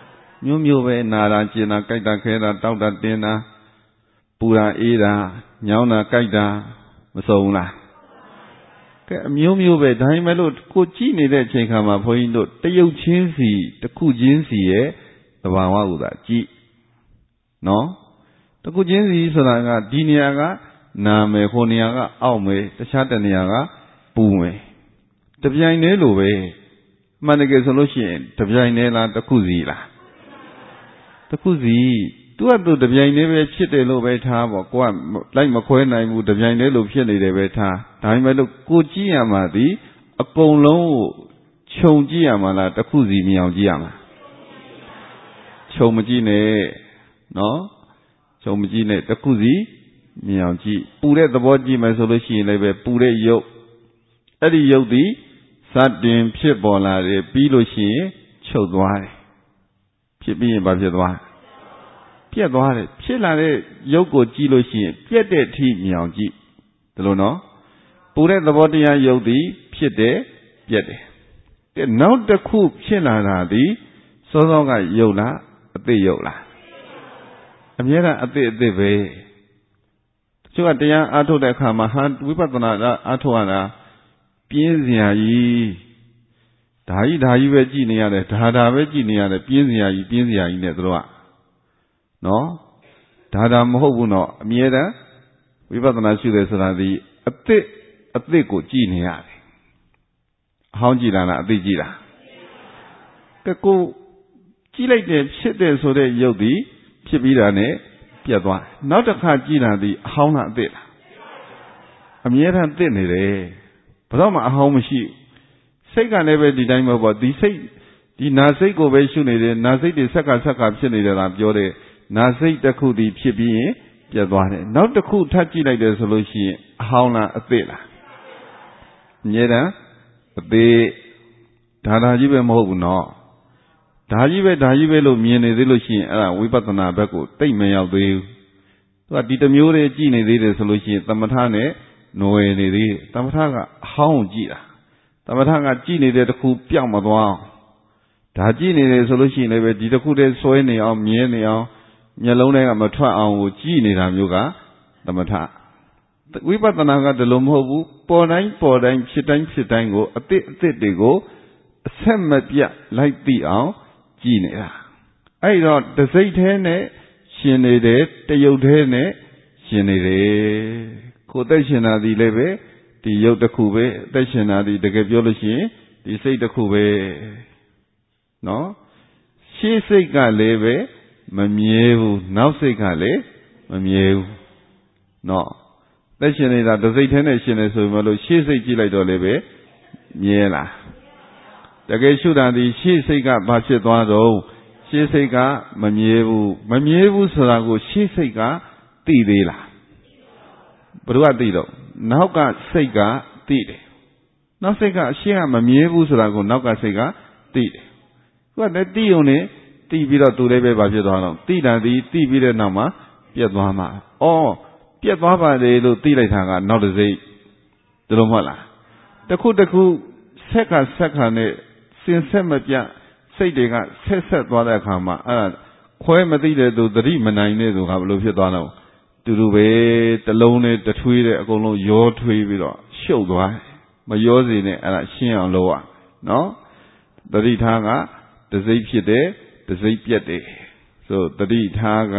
မျိုးပဲနာတာကျင်တာကြိုက်တာခဲတာတောက်တာတင်းတာပူတာအေးတာညောင်းတာကြိုက်တာမစုံလားကဲအမျိုးပဲဒါပေမဲ့လို့ကိုကြည့်နေတဲ့အချိန်ခါမှာဘုန်းကြီးတို့တရုပ်ချင်းစီတစ်ခုချင်းစီရဲ့သဘာဝကိုသာကြည့်နော်တစ်ခုချင်းစီဆိုတာကဒီနေရာကနာမယ်ဟိုနေရာကအောက်မယ်တခြားတနေရာကပူမယ်တပြိုင်တည်းလိုပဲမှန်တကယ်ဆိုလို့ရှိရင်တပြိုင်တည်းလားတစ်ခုစီလားတစ်ခုစီသူကသူတပြိုင်တည်းပဲဖြစ်တယ်လို့ပဲထားပေါ့ကိုကလိုက်မခွဲနိုင်ဘူးတပြိုင်တည်းလို့ဖြစ်နေတယ်ပဲထားဒါပေမဲ့လို့ကိုကြည့်ရမှာဒီအကုန်လုံးကိုခြုံကြည့်ရမှာလားတစ်ခုစီမြင်အောင်ကြည့်ရမှာခြုံမကြည့်နဲ့နော်ခြုံမကြည့်နဲ့တစ်ခုစီမြင်အောင်ကြည့်ပူတဲ့သဘောကြည့်မယ်ဆိုလို့ရှိရင်လည်းပဲပူတဲ့ရုပ်အဲ့ဒီရုပ်ဒီစတင်ဖြစ်ပေါ်လာတယ်ပြီးလို့ရှိရင်ချုပ်သွားတယ်ဖြစ်ပြီးရင်ဘာဖြစ်သွားပြက်သွားတယ်ဖြစ်လာတဲ့ရုပ်ကိုကြည့်လို့ရှိရင်ပြက်တဲ့အထိမြင်အောင်ကြည့်ဒါလို့နော်ပူတဲ့သဘောတရားရုပ်ဒီဖြစ်တယ်ပြက်တယ်တဲ့နောက်တစ်ခုဖြစ်လာတာဒီစောစောကရုပ်လားအသိရုပ်လားအမြဲတမ်းအသိပဲသူကတရားအားထုတ်တဲ့အခါမှာဟာဝိပဿနာအားထုတ်ရတာပြင်းစရာကြီးဒါကြီးပဲကြည့်နေရတယ်ဒါပဲကြည့်နေရတယ်ပြင်းစရာကြီးနဲ့သူတို့ကနော်ဒါမဟုတ်ဘူးနော်အမြဲတမ်းဝိပဿနာရှုတယ်ဆိုတာဒီအသိကိုကြည့်နေရတယ်အဟောင်းကြည့်လားအသိကြည့်လားကဲကိုကြည့်လိုက်တယ်ဖြစ်တယ်ဆိုတဲ့ရုပ်ဒီဖြစ်ပြီးတာနဲ့ပြတ်သွားနောက်တစ်ခါကြည့်တာဒီအဟောင်းလားအသိလားအမြဲတမ်းသိနေတယ်ဘယ်တော့မှအဟောင်းမရှိစိတ်ကလည်းပဲဒီတိုင်းပဲပေါ့ဒီစိတ်ဒီနာစိတ်ကိုပဲရှုနေတယ်နာစိတ်တွေဆက်ကဖြစ်နေတယ်လားပြောတယ်နာစိတ်တစ်ခုဒီဖြစ်ပြီးရင်ပြတ်သွားတယ်နောက်တစ်ခုထပ်ကြည့်လိုက်တယ်ဆိုလို့ရှိရင်အဟောင်းလားအသိလားအမြဲတမ်းအသိဒါကြီးပဲမဟုတ်ဘူးနော်ဒါကြီးပဲလို့မြင်နေသေးလို့ရှိရင်အဲ့ဒါဝိပဿနာဘက်ကိုတိတ်မရောက်သေးဘူးသူကဒီတစ်မျိုးလေးကြည့်နေသေးတယ်ဆိုလို့ရှိရင်သမထနဲ့နွယ်နေသေးတယ်သမထကအဟောင်းကြည့်တာသမထကကြည့်နေတဲ့တစ်ခုပြောက်မသွားအောင်ဒါကြည့်နေတယ်ဆိုလို့ရှိရင်လည်းပဲဒီတစ်ခုတည်းစွဲနေအောင်မြင်နေအောင်မျက်လုံးထဲကမထွက်အောင်ကိုကြည့်နေတာမျိုးကသမထဝိပဿနာကဒီလိုမဟုတ်ဘူးပေါ်တိုင်းဖြစ်တိုင်းကိုအသစ်တွေကိုအဆက်မပြတ်လိုက်သိအောင်ကြည့်နေတာအဲ့တော့တစိတ်သေးနဲ့ရှင်နေတယ်တရုပ်သေးနဲ့ရှင်နေတယ်ကိုသက်ရှင်တာဒီလည်းပဲဒီရုပ်တစ်ခုပဲအသက်ရှင်တာဒီတကယ်ပြောလို့ရှိရင်ဒီစိတ်တစ်ခုပဲနော်ရှေ့စိတ်ကလည်းပဲမမြဲဘူးနောက်စိတ်ကလည်းမမြဲဘူးနော်သက်ရှင်နေတာတစိတ်သေးနဲ့ရှင်နေဆိုမှလို့ရှေ့စိတ်ကြည့်လိုက်တော့လည်းပဲမြဲလားတကယ်ရှုတာဒီရှေ့စိတ်ကဘာဖြစ်သွားတော့ရှေ့စိတ်ကမမြဲဘူးဆိုတာကိုရှေ့စိတ်ကသိသေးလားဘယ်သူကသိတော့နောက်ကစိတ်ကသိတယ်နောက်စိတ်ကအရှေ့ကမမြဲဘူးဆိုတာကိုနောက်ကစိတ်ကသိတယ်သူကလည်းသိုံနဲ့သိပြီးတော့သူလည်းပဲဘာဖြစ်သွားတော့သိတာဒီသိပြီးတဲ့နောက်မှာပြတ်သွားမှာပြတ်သွားပါလေလို့သိလိုက်တာကနောက်တစ်စိတ်ဒီလိုမဟုတ်လားတစ်ခုဆက်ကနဲ့စင်ဆက်မပြတ်စိတ်တွေကဆက်သွားတဲ့အခါမှာအဲ့ဒါခွဲမသိတဲ့သူသတိမနိုင်တဲ့သူကဘယ်လိုဖြစ်သွားတော့တူတူပဲတလုံးနဲ့တထွေးတဲ့အကုန်လုံးရောထွေးပြီးတော့ရှုပ်သွားမရောစေနဲ့အဲ့ဒါရှင်းအောင်လုပ်ရနော်သတိထားကတစိမ့်ဖြစ်တယ်တစိမ့်ပြတ်တယ်ဆိုသတိထားက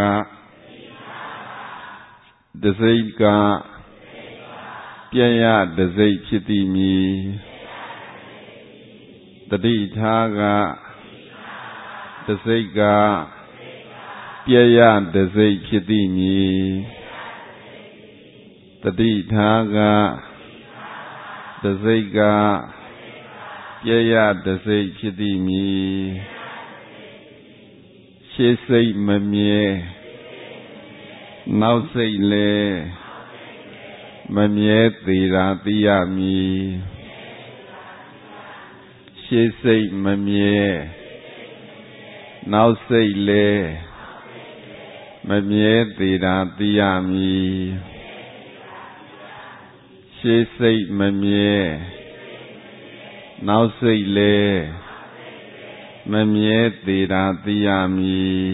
တစိမ့်ကပြည့်ရတစိမ့်ဖြစ်သည်မည်တတိထားကတစိမ့်ကပြည့်ရတစိမ့်ဖြစ်သည်မည်တတိထားကတစိမ့်ကပြည့်ရတစိမ့်ဖြစ်သည်မည်ရှေ့စိတ်မမြဲနောက်စိတ်လည်းမမြဲသေးတာသိရမည်ရှေ့စိတ်မမြဲနောက်စိတ်လည်းမမြဲသေးတာသိရမည်ရှေ့စိတ်မမြဲနောက်စိတ်လည်းမမမြဲသေးတာသိရမည်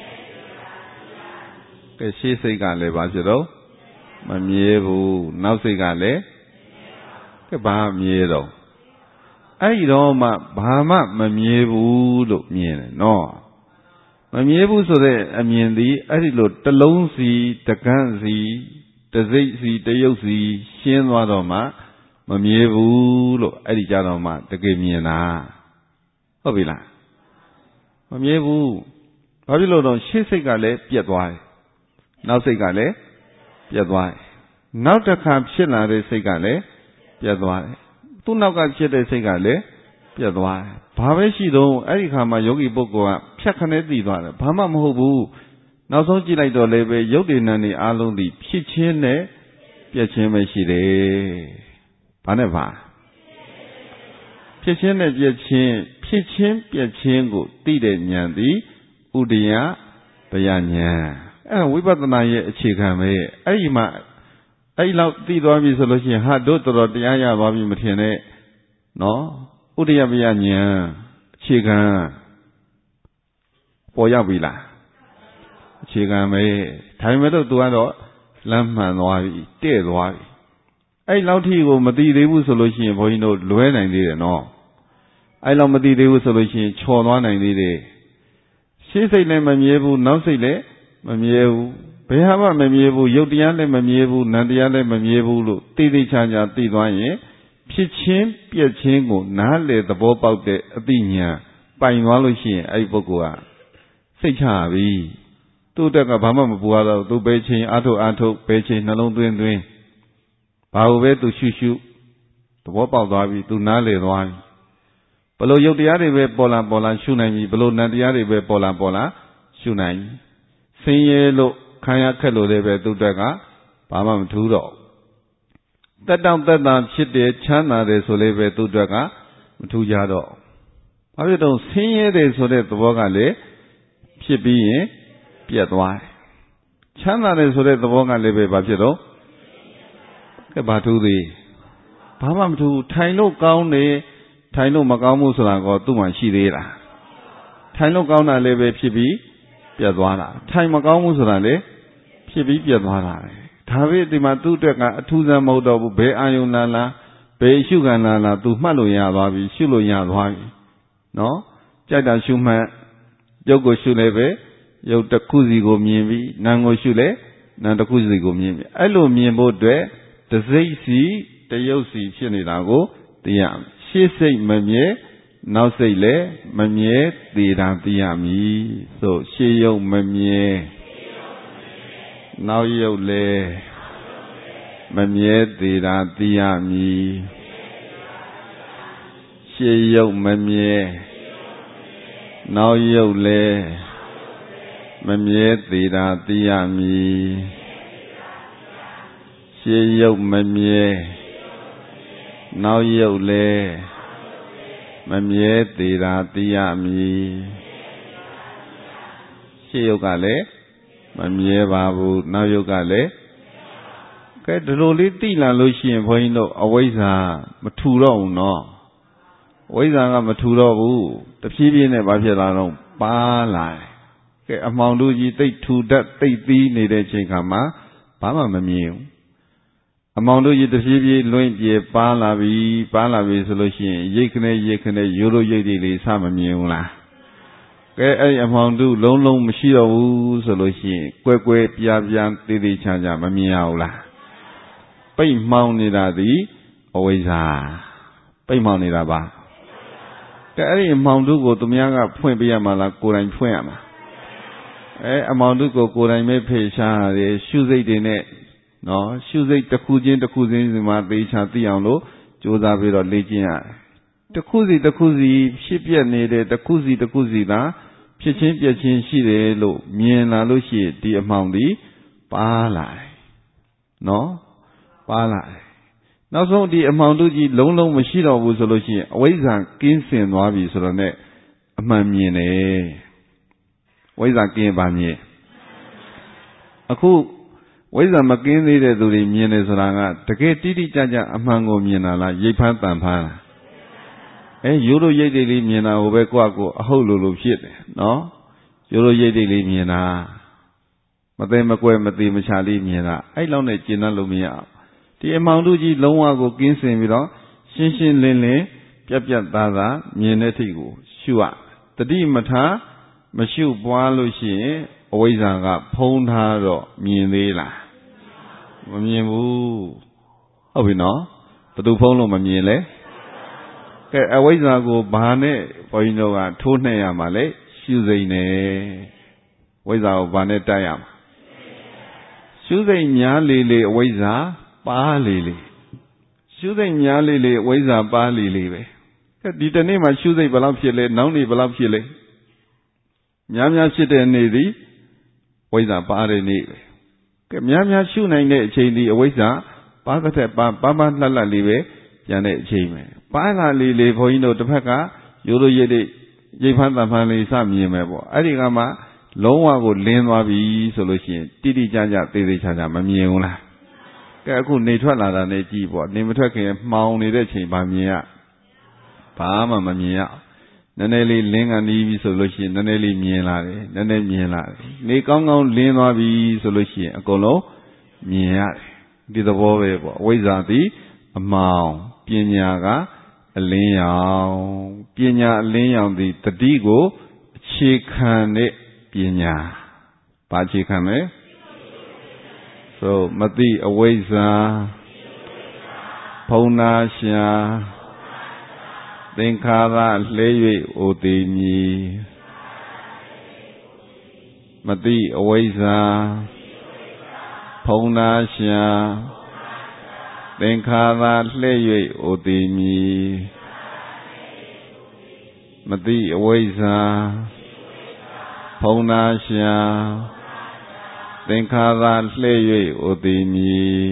ကဲရှေ့စိတ်ကလည်းဘာဖြစ်တော့မမြဲဘူးနောက်စိတ်ကလည်းကဲဘာမြဲတော့အဲ့ဒီတော့မှဘာမှမမြဲဘူးလို့မြင်တယ်နော်မမြဲဘူးဆိုတဲ့အမြင်သည်အဲ့ဒီလိုတစ်လုံးစီတကန့်စီတစ်စိတ်စီတစ်ရုပ်စီရှင်းသွားတော့မှမမြဲဘူးလို့အဲ့ဒီကြတော့မှတကယ်မြင်တာဟုတ်ပြီလားမမြဲဘူးဘာဖြစ်လို့တော့ရှေ့စိတ်ကလည်းပြတ်သွားတယ်နောက်စိတ်ကလည်းပြတ်သွားတယ်နောက်တစ်ခါဖြစ်လာတဲ့စိတ်ကလည်းပြတ်သွားတယ်သူ့နောက်ကဖြစ်တဲ့စိတ်ကလည်းပြတ်သွားတယ်ဘာပဲရှိတော့အဲ့ဒီခါမှာယောဂီပုဂ္ဂိုလ်ကဖြတ်ခနဲ့တည်သွားတယ်ဘာမှမဟုတ်ဘူးနောက်ဆုံးကြည့်လိုက်တော့လည်းပဲယုတ်တည်နံနေအားလုံးဒီဖြစ်ချင်းနဲ့ပြတ်ချင်းပဲရှိတယ်ဘာနဲ့ပါဖြစ်ချင်းနဲ့ပြတ်ချင်းဖြစ်ချင်းပြတ်ချင်းကိုသိတဲ့ဉာဏ်သည်ဥဒယဘယဉာဏ်အဲ့ဝိပဿနာရဲ့အခြေခံပဲအဲ့ဒီမှာအဲ့လောက်သိသွားပြီဆိုလို့ရှိရင်ဟာတို့တော်တရားရသွားပြီမထင်နဲ့နော်ဥဒယဘယဉာဏ်အခြေခံပေါ်ရောက်ပြီလားအခြေခံပဲဒါပေမဲ့တော့သူကတော့လမ်းမှန်သွားပြီတဲ့သွားပြီအဲ့လောက်ထိကိုမသိသေးဘူးဆိုလို့ရှိရင်ဘုန်းကြီးတို့လွဲနိုင်သေးတယ်နော်အဲ့လောက်မသိသေးဘူးဆိုလို့ရှိရင်ချော်သွားနိုင်သေးတယ်ရှေ့စိတ်လည်းမမြဲဘူးနောက်စိတ်လည်းမမြဲဘူးဘယ်ဟာမှမမြဲဘူးရုပ်တရားလည်းမမြဲဘူးနာမ်တရားလည်းမမြဲဘူးလို့သိသိချာချာသိသွားရင်ဖြစ်ချင်းပြက်ချင်းကိုနားလေသဘောပေါက်တဲ့အသိဉာဏ်ပိုင်သွားလို့ရှိရင်အဲ့ဒီပုဂ္ဂိုလ်ကစိတ်ချပြီသူ့တက်ကဘာမှမပူရတော့သူပဲချင်းအာထုတ်ပဲချင်းနှလုံးသွင်းဘာလို့ပဲသူရှုသဘောပေါက်သွားပြီသူနားလေသွားပြီဘလို့ရုပ်တရားတွေပဲပေါ်လာရှုနိုင်ပြီဘလို့နာမ်တရားတွေပဲပေါ်လာရှုနိုင်ပြီဆင်းရဲလို့ခံရခက်လို့လည်းပဲသူ့တက်ကဘာမှမထူးတော့တက်တောင့်တက်တာဖြစ်တယ်ချမ်းသာတယ်ဆိုလည်းပဲသူ့တက်ကမထူးကြတော့ဘာဖြစ်တော့ဆင်းရဲတယ်ဆိုတဲ့သဘောကလည်းဖြစ်ပြီးရင်ပြတ်သွားတယ်ချမ်းသာတယ်ဆိုတဲ့သဘောကလည်းပဲဘာဖြစ်တော့ကဲဘာထူးသေးဘာမှမထူးထိုင်လို့ကောင်းတယ်ထိုင်လို့မကောင်းဘူးဆိုတာကသူ့မှာရှိသေးလားထိုင်လို့ကောင်းတာလည်းပဲဖြစ်ပြီးပြတ်သွားတာထိုင်မကောင်းဘူးဆိုတာလည်းဖြစ်ပြီးပြတ်သွားတာဒါပဲဒီမှာသူ့အတွက်ကအထူးဆန်းမဟုတ်တော့ဘူးဘယ်အာယုံလာဘယ်ရှုခံလာသူမှတ်လို့ရသွားပြီရှုလို့ရသွားပြီနော်ကြိုက်တာရှုမှတ်ရုပ်ကိုရှုလည်းပဲရုပ်တစ်ခုစီကိုမြင်ပြီးနာမ်ကိုရှုလည်းနာမ်တစ်ခုစီကိုမြင်ပြီးအဲ့လိုမြင်ဖို့အတွက်တစ်စိတ်စီတရုပ်စီဖြစ်နေတာကိုသိရရှေ့စိတ်မမြဲနောက်စိတ်လည်းမမြဲသေးတာသိရမည်ဆိုရှေ့ရုပ်မမြဲနောက်ရုပ်လည်းမမြဲသေးတာသိရမည်ရှေ့ရုပ်မမြဲနောက်ရုပ်လည်းမမြဲသေးတာသိရမည်ရှေ့ရုပ်မမြဲနောက်ရုပ်လည်းမမြဲသေးတာသိရမည်ရှေ့ရုပ်ကလည်းမမြဲပါဘူးနောက်ရုပ်ကလည်းကဲဒီလိုလေးသိလာလို့ရှိရင်ဘုန်းကြီးတို့အဝိဇ္ဇာမထူတော့ဘူးနော်အဝိဇ္ဇာကမထူတော့ဘူးတဖြည်းဖြည်းနဲ့ဘာဖြစ်လာတော့ပါလာတယ်ကဲအမှောင်တို့ကြီးတိတ်ထူတတ်တိတ်သီးနေတဲ့ချိန်ခါမှာဘာမှမမြင်ဘူးအမှောင်တို့ကြီးတဖြည်းဖြည်းလွင့်ပြေပါလာပြီဆိုလို့ရှိရင်ရိတ်ခနဲ့ရိုးရိုးရိတ်တွေလေးစမမြင်ဘူးလားကဲအဲ့ဒီအမှောင်တို့လုံးမရှိတော့ဘူးဆိုလို့ရှိရင်ကွယ်ပြားသေးသေးချာမမြင်ရဘူးလားပိတ်မှောင်နေတာသည်အဝိဇ္ဇာပိတ်မှောင်နေတာပါကဲအဲ့ဒီအမှောင်တို့ကိုသူများကဖွင့်ပေးရမှာလားကိုယ်တိုင်ဖွင့်ရမှာအမှောင်တို့ကိုကိုယ်တိုင်ပဲဖေရှားရတယ်ရှုစိတ်တွေနဲ့နော်ရှုစိတ်တစ်ခုချင်းစီမှာသေချာသိအောင်လို့ကြိုးစားပြီးတော့လေ့ကျင့်ရတယ်တစ်ခုစီဖြစ်ပြနေတဲ့တစ်ခုစီသာဖြစ်ချင်းပြက်ချင်းရှိတယ်လို့မြင်လာလို့ရှိရင်ဒီအမှောင်ဒီပါလာတယ်နော်ပါလာတယ်နောက်ဆုံးဒီအမှောင်တို့ကြီးလုံးမရှိတော့ဘူးဆိုလို့ရှိရင်အဝိဇ္ဇာကင်းစင်သွားပြီဆိုတော့ ਨੇ အမှန်မြင်တယ်ဝိဇ္ဇာကင်းပါမြင်အခုဝိဇ္ဇာမကင်းသေးတဲ့သူတွေမြင်တယ်ဆိုတာကတကယ်တိတိကျကျအမှန်ကိုမြင်တာလားရိပ်ဖမ်းတန်ဖမ်းလားရိုးရိုးရိပ်တွေလေးမြင်တာကိုပဲကိုယ့်ကိုအဟုတ်လိုဖြစ်တယ်နော်ရိုးရိုးရိပ်တွေလေးမြင်တာမသိမကွဲမသိမချလေးမြင်တာအဲ့လောက်နဲ့ကျင့်တတ်လို့မရအောင်ဒီအမှောင်တို့ကြီးလုံးဝကိုကင်းစင်ပြီးတော့ရှင်းရှင်းလင်းလင်းပြတ်ပြတ်သားသားမြင်တဲ့ထိကိုရှုရတတိမထားမရှုပွားလို့ရှိရင်အဝိဇ္ဇာကဖုံးထားတော့မြင်သေးလားမမြင်ဘူးဟုတ်ပြီနော်ဘယ်သူဖုံးလို့မမြင်လဲကဲအဝိဇ္ဇာကိုဘာနဲ့ဘုန်းကြီးတို့ကထိုးနှက်ရမှာလဲရှုစိမ့်နဲ့ဝိဇ္ဇာကိုဘာနဲ့တိုက်ရမှာရှုစိမ့်များလေလေအဝိဇ္ဇာပါလေလေရှုစိမ့်များလေလေအဝိဇ္ဇာပါလေလေပဲဒီတနေ့မှရှုစိမ့်ဘယ်လောက်ဖြစ်လဲနောက်နေ့ဘယ်လောက်ဖြစ်လဲများများဖြစ်တဲ့နေ့သည်ဝိဇ္ဇာပါတဲ့နေ့ပဲကဲများများရှုနိုင်တဲ့အချိန်ဒီအဝိဇ္ဇာပါတဲ့ထက်ပါလှက်လေးပဲကျန်တဲ့အချိန်ပဲပါလာလေးဘုန်းကြီးတို့တစ်ဖက်ကရိုးရိုးရိပ်ဖမ်းတန်ဖမ်းလေးစမြင်မယ်ပေါ့အဲ့ဒီကမှလုံးဝကိုလင်းသွားပြီဆိုလို့ရှိရင်တိတိကျကျသေးသေးချာချာမမြင်ဘူးလားကဲအခုနေထွက်လာတာနဲ့ကြည့်ပေါ့နေမထွက်ခင်မှောင်နေတဲ့ချိန်ဘာမြင်ရဘာမှမမြင်ရနည်းနည်းလေးလင်းကန်ပြီးဆိုလို့ရှိရင်နည်းနည်းလေးမြင်လာတယ်နည်းနည်းမြင်လာတယ်နေကောင်းကောင်းလင်းသွားပြီဆိုလို့ရှိရင်အကုန်လုံးမြင်ရတယ်ဒီသဘောပဲပေါ့အဝိဇ္ဇာသည်အမှောင်ပညာကအလင်းရောင်ပညာအလင်းရောင်သည်တတိကိုအခြေခံတဲ့ပညာဘာအခြေခံလဲဆိုမသိအဝိဇ္ဇာဖုံနာရှာသင်္ခါရလှဲ၍အိုသေးမည်မသိအဝိဇ္ဇာဖုံနာရှာသင်္ခါရလှဲ၍အိုသေးမည်မသိအဝိဇ္ဇာဖုံနာရှာသင်္ခါရလှဲ၍အိုသေးမည်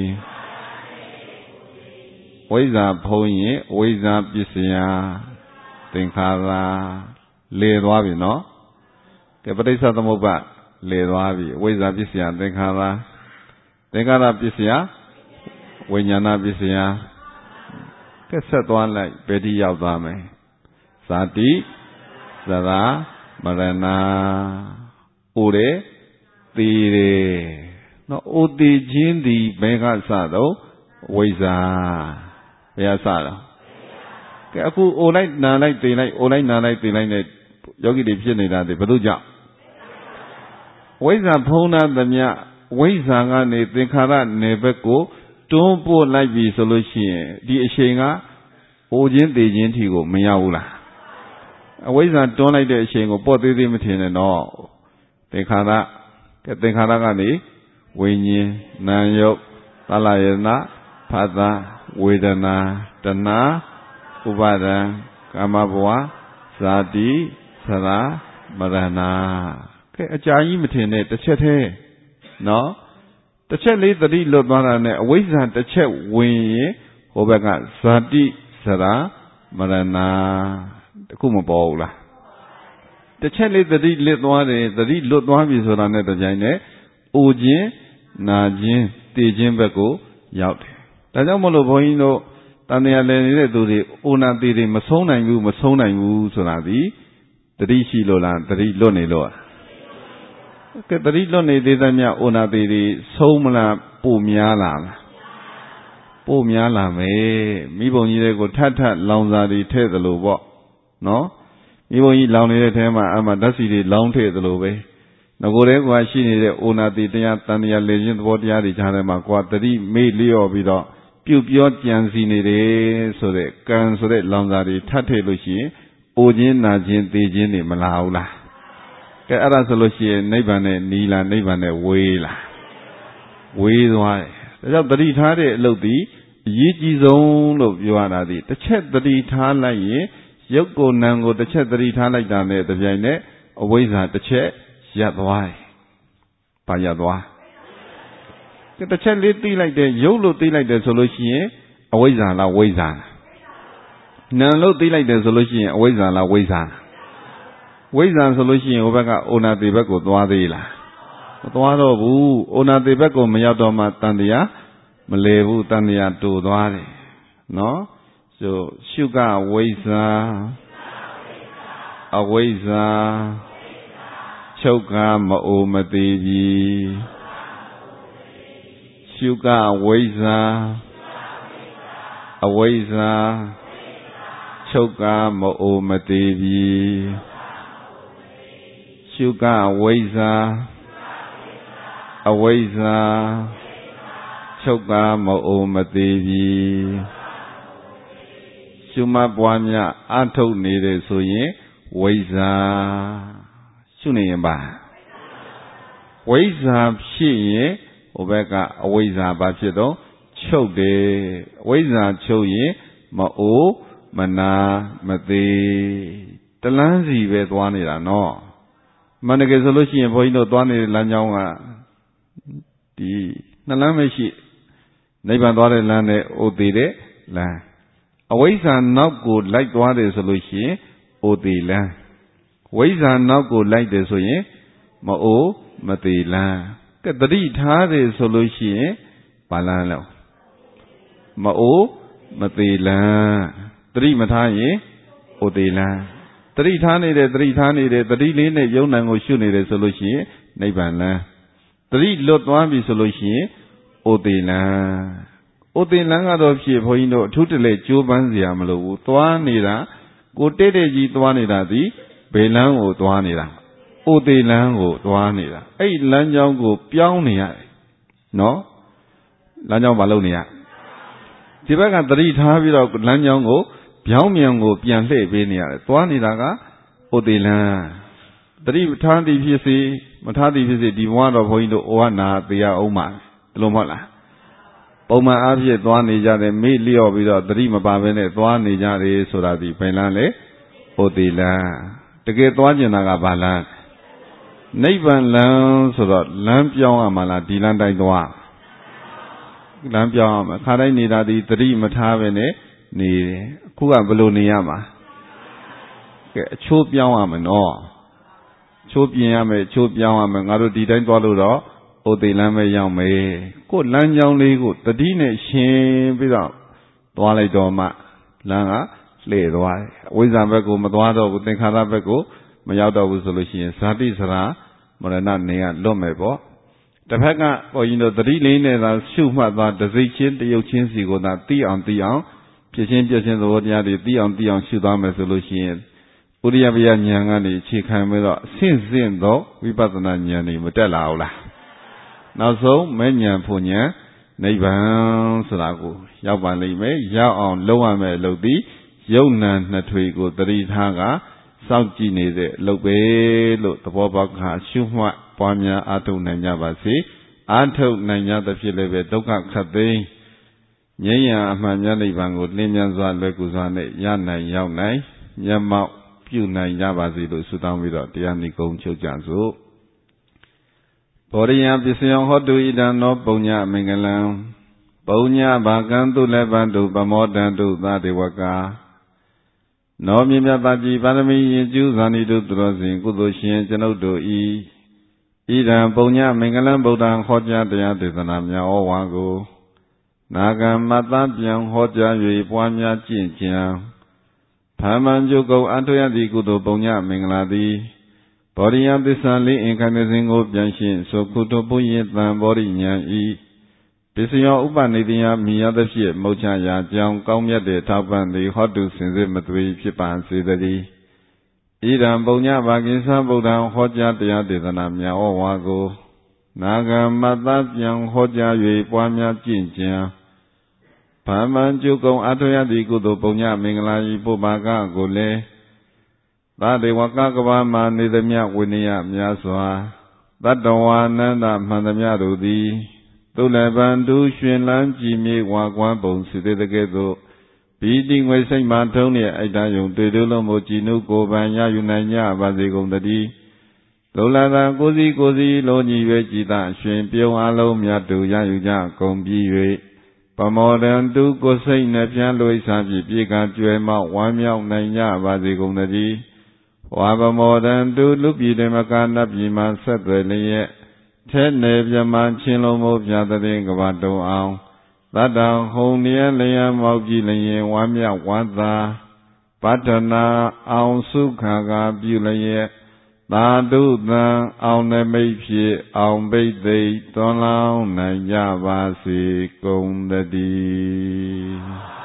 ဝိဇ္ဇာဖုံးရင်ဝိဇ္ဇာပစ္စယသင်္ခါရလေသွားပြီနော်ကဲပဋိစ္စသမုပ္ပါလေသွားပြီဝိဇ္ဇာပစ္စယသင်္ခါရပစ္စယဝိညာဏပစ္စယကဲဆက်သွားလိုက်ဘယ်တိရောက်သွားမယ်ဇာတိသရာမရဏအိုတယ်သေတယ်နော်အိုသေခြင်းဒီဘယ်ကစတော့ဝိဇ္ဇာဘယ်ကစတော့ကဲအခုအိုလိုက်နာလိုက်သေလိုက်အိုလိုက်နာလိုက်သေလိုက်နဲ့ယောဂီတွေဖြစ်နေတာဒီဘယ်လိုကြောင့်ဝိဇ္ဇာဖုံးနာသမျှဝိဇ္ဇာကနေသင်္ခါရနယ်ဘက်ကိုတွန်းပို့လိုက်ပြီဆိုလို့ရှိရင်ဒီအချိန်ကအိုခြင်းသေခြင်းထီကိုမရောက်ဘူးလားအဝိဇ္ဇာတွန်းလိုက်တဲ့အချိန်ကိုပေါ့သေးသေးမထင်နဲ့တော့သင်္ခါရကနေဝိညာဉ်နာမ်ယုတ်သလယနာဖသဝေဒနာတဏှာဥပါဒံကာမဘဝဇာတိသရမရဏကဲအကြာကြီးမထင်နဲ့တစ်ချက်သေးနော်တစ်ချက်လေးသတိလွတ်သွားတာနဲ့အဝိဇ္ဇာတစ်ချက်ဝင်ရင်ဟိုဘက်ကဇာတိသရမရဏတခုမပေါ်ဘူးလားတစ်ချက်လေးသတိလွတ်သွားတယ်သတိလွတ်သွားပြီဆိုတာနဲ့တပြိုင်နက်အိုခြင်းနာခြင်းသိခြင်းဘက်ကိုရောက်တယ်ဒါကြောင့်မလို့ဘုန်းကြီးတို့တန်တရားလည်နေတဲ့သူတွေအိုနာသိတွေမဆုံးနိုင်ဘူးဆိုတာဒီတတိရှိလို့လားတတိလွတ်နေလို့ကဲတတိလွတ်နေသေးသမျှအိုနာသိတွေဆုံးမလားပိုများလာလားပိုများလာမယ်မိဘုံကြီးတွေကိုထပ်လောင်စာတွေထည့်သလိုပေါ့နော်မိဘုံကြီးလောင်နေတဲ့ထဲမှာအမှဓာတ်စီတွေလောင်ထည့်သလိုပဲငကိုယ်တည်းကရှိနေတဲ့အိုနာတိတရားတန်တရားလေခြင်းသဘောတရားတွေကြားထဲမှာကိုယ်တတိမေ့လျော့ပြီးတော့ပြုတ်ပြောကြံစီနေတယ်ဆိုတဲ့ကံဆိုတဲ့လောင်စာတွေထပ်ထည့်လို့ရှိရင်အိုခြင်းနာခြင်းသေခြင်းတွေမလာဘူးလားကဲအဲ့ဒါဆိုလို့ရှိရင်နိဗ္ဗာန်နဲ့နီးလားနိဗ္ဗာန်နဲ့ဝေးလားဝေးသွားတယ်ဒါကြောင့်တတိထားတဲ့အလုပ်ဒီအရေးကြီးဆုံးလို့ပြောရတာဒီတစ်ချက်တတိထားလိုက်ရင်ရုပ်ကိုယ်နာမ်ကိုတစ်ချက်တတိထားလိုက်တာနဲ့တပြိုင်နက်အဝိဇ္ဇာတစ်ချက်ရပ်သွားတယ်။ဘာရပ်သွား။တစ်ချက်လေးသိလိုက်တယ်ရုပ်လို့သိလိုက်တယ်ဆိုလို့ရှိရင်အဝိဇ္ဇာလားဝိဇ္ဇာ။နာမ်လို့သိလိုက်တယ်ဆိုလို့ရှိရင်အဝိဇ္ဇာလားဝိဇ္ဇာ။ဝိဇ္ဇာဆိုလို့ရှိရင်ဟိုဘက်ကအိုနာတိဘက်ကိုသွားသေးလား။မသွားတော့ဘူး။အိုနာတိဘက်ကိုမရောက်တော့မှတန်တရားမလဲဘူးတန်တရားတူသွားတယ်။နော်။ So Shuka Waisa Awaisa Choka Maomativi Shuka Waisa Awaisa Choka Maomativi Shuka Waisa Awaisa Choka Maomativi Shuma Bwanya Anto Nede Suye Waisa Shunayamba Waisa Pshi Obeka Waisa Bachido Chode Waisa Choye Mao Mana Mate Talanzi Vedwanira no Manake Solution Poino Dwani Lanyonga Di Nalameshi Neighbor Dware Lane Odide La Awaisa not good like Dware Solution Odila Waisa not good like the Soye Mao Matila Katari Tade Solution Palalo Mao Matila Three Mataye Odila Three Tani de Three Line Yonango Shuni de Solution Nebana Three Lot Wabi Solution Odila Odilanga of Ship Hoino Tutele Jubanzia Malu Tuanira Gotede Tuanira di Belango Tuanira Odilango Tuanira A Lanjango Piaunia No Lanjang Balonia Tibaka Three Tavi of Lanjango Piaumiango Pianle Benia Tuaniraga Odila Three Tandi Pisi Matadi visit the one of Hoino Oana Pia Oma Lomala Oma Abye Tuanija de Milio without dream about it Tuanija de Suradi Penale Odila to get Tuanjanaga Balan Neighbor Lan Surat Lampion Amala Dilanda Dua Lampion Karanida di Dream Matavene Ni Kua Baloniama Chopiam no Chopiam Garu Didan Dwaluro Odilame Yame Good Lanjang Ligo the Dine Shin without Dwale Doma Langa Slay Dwai Wizambeco Madwado with the Karabeco Mayada was solution Sati Sara Morana Nea Lomebo The Pega or the relay that Shuma the Zichin the Yochin Sigo that Tion Piachin the Wodia Tion Shudam solution Uriabia Nyangani Chikamera since then though we Patana Nyani Mutella Now so Menya Punya Neighbor Sarago Yabali me Ya on Loa me Lodi Yona Natwigo Three Haga South Gine Lobe Lo the Bobaka Shuma Panya Atu Nanyabasi Anto Nanya the Filebe Doka Kade Nyaya Manyani Bango Linyanza Leguzane Yana Yaunai Yama Puna Yabazi Sudan without the Aniko Chojanzo Boria Bision Hodu Ida no Bonya Mingalam Bonya Bagandu Lebandu Bamodandu Nadiwaka No Mimataji Banami Juzani do Drozin Gudoshin Janodo E Ida Bonya Mingalam Bodan Hoja Dea Desanamia O Wango Naga Matapian Hoja Yui Pwanya Jinjiang Paman Jugo Antoya di Gudo Bonya Mingladi Boria Bisali Incarnation of Yanshin so Kuto Buyetan Borinya E Bisio Ubanidia Mia the Ship Mochaya Jang Kaumia de Tapan the Hotu Sinzi Matui Chipan Sidari Idam Bonya Bagisa Bodan Hoja Dea Desanamia O Wago Naga Matapian Hoja Yui Pwamia Jinjiang Paman Jugo Antoya di Gudo Bonya Minglai Bubaga Gole Tade Wakakaba Nidamia Winia Miaswa Tadawa Nanda Mandamia Rudi Tuleban Du Shinlan Jimmy Wagwan Bon Sidegado Beating with Saint Mantonia Aidayum Dedulo Mojinu Gobanya Unanya Bazigum Dadi Dolada Gozi Loni Vegeta Shin Pio Alo Miatu Yayuja Combi Pamodan Du Gosai Nepian Louis Sabi Pika Juema Wamia Nanya Bazigum Dadi Waba more than do Lupi de Macana Pima Saturday, Ten Neviaman Chilo Mobia the Ring of Ado Ow, သတ္တဟုံလျက်လျက်မောက်ကြည့်လျင်ဝမ်းမြဝါသာပတ္ထနာအောင်စုခါကပြုလျက်သာဓုသံအောင်နမိတ်ဖြင့်အောင်ဘိသိက်သွန်လောင်းနိုင်ကြပါစေကုန်တည်း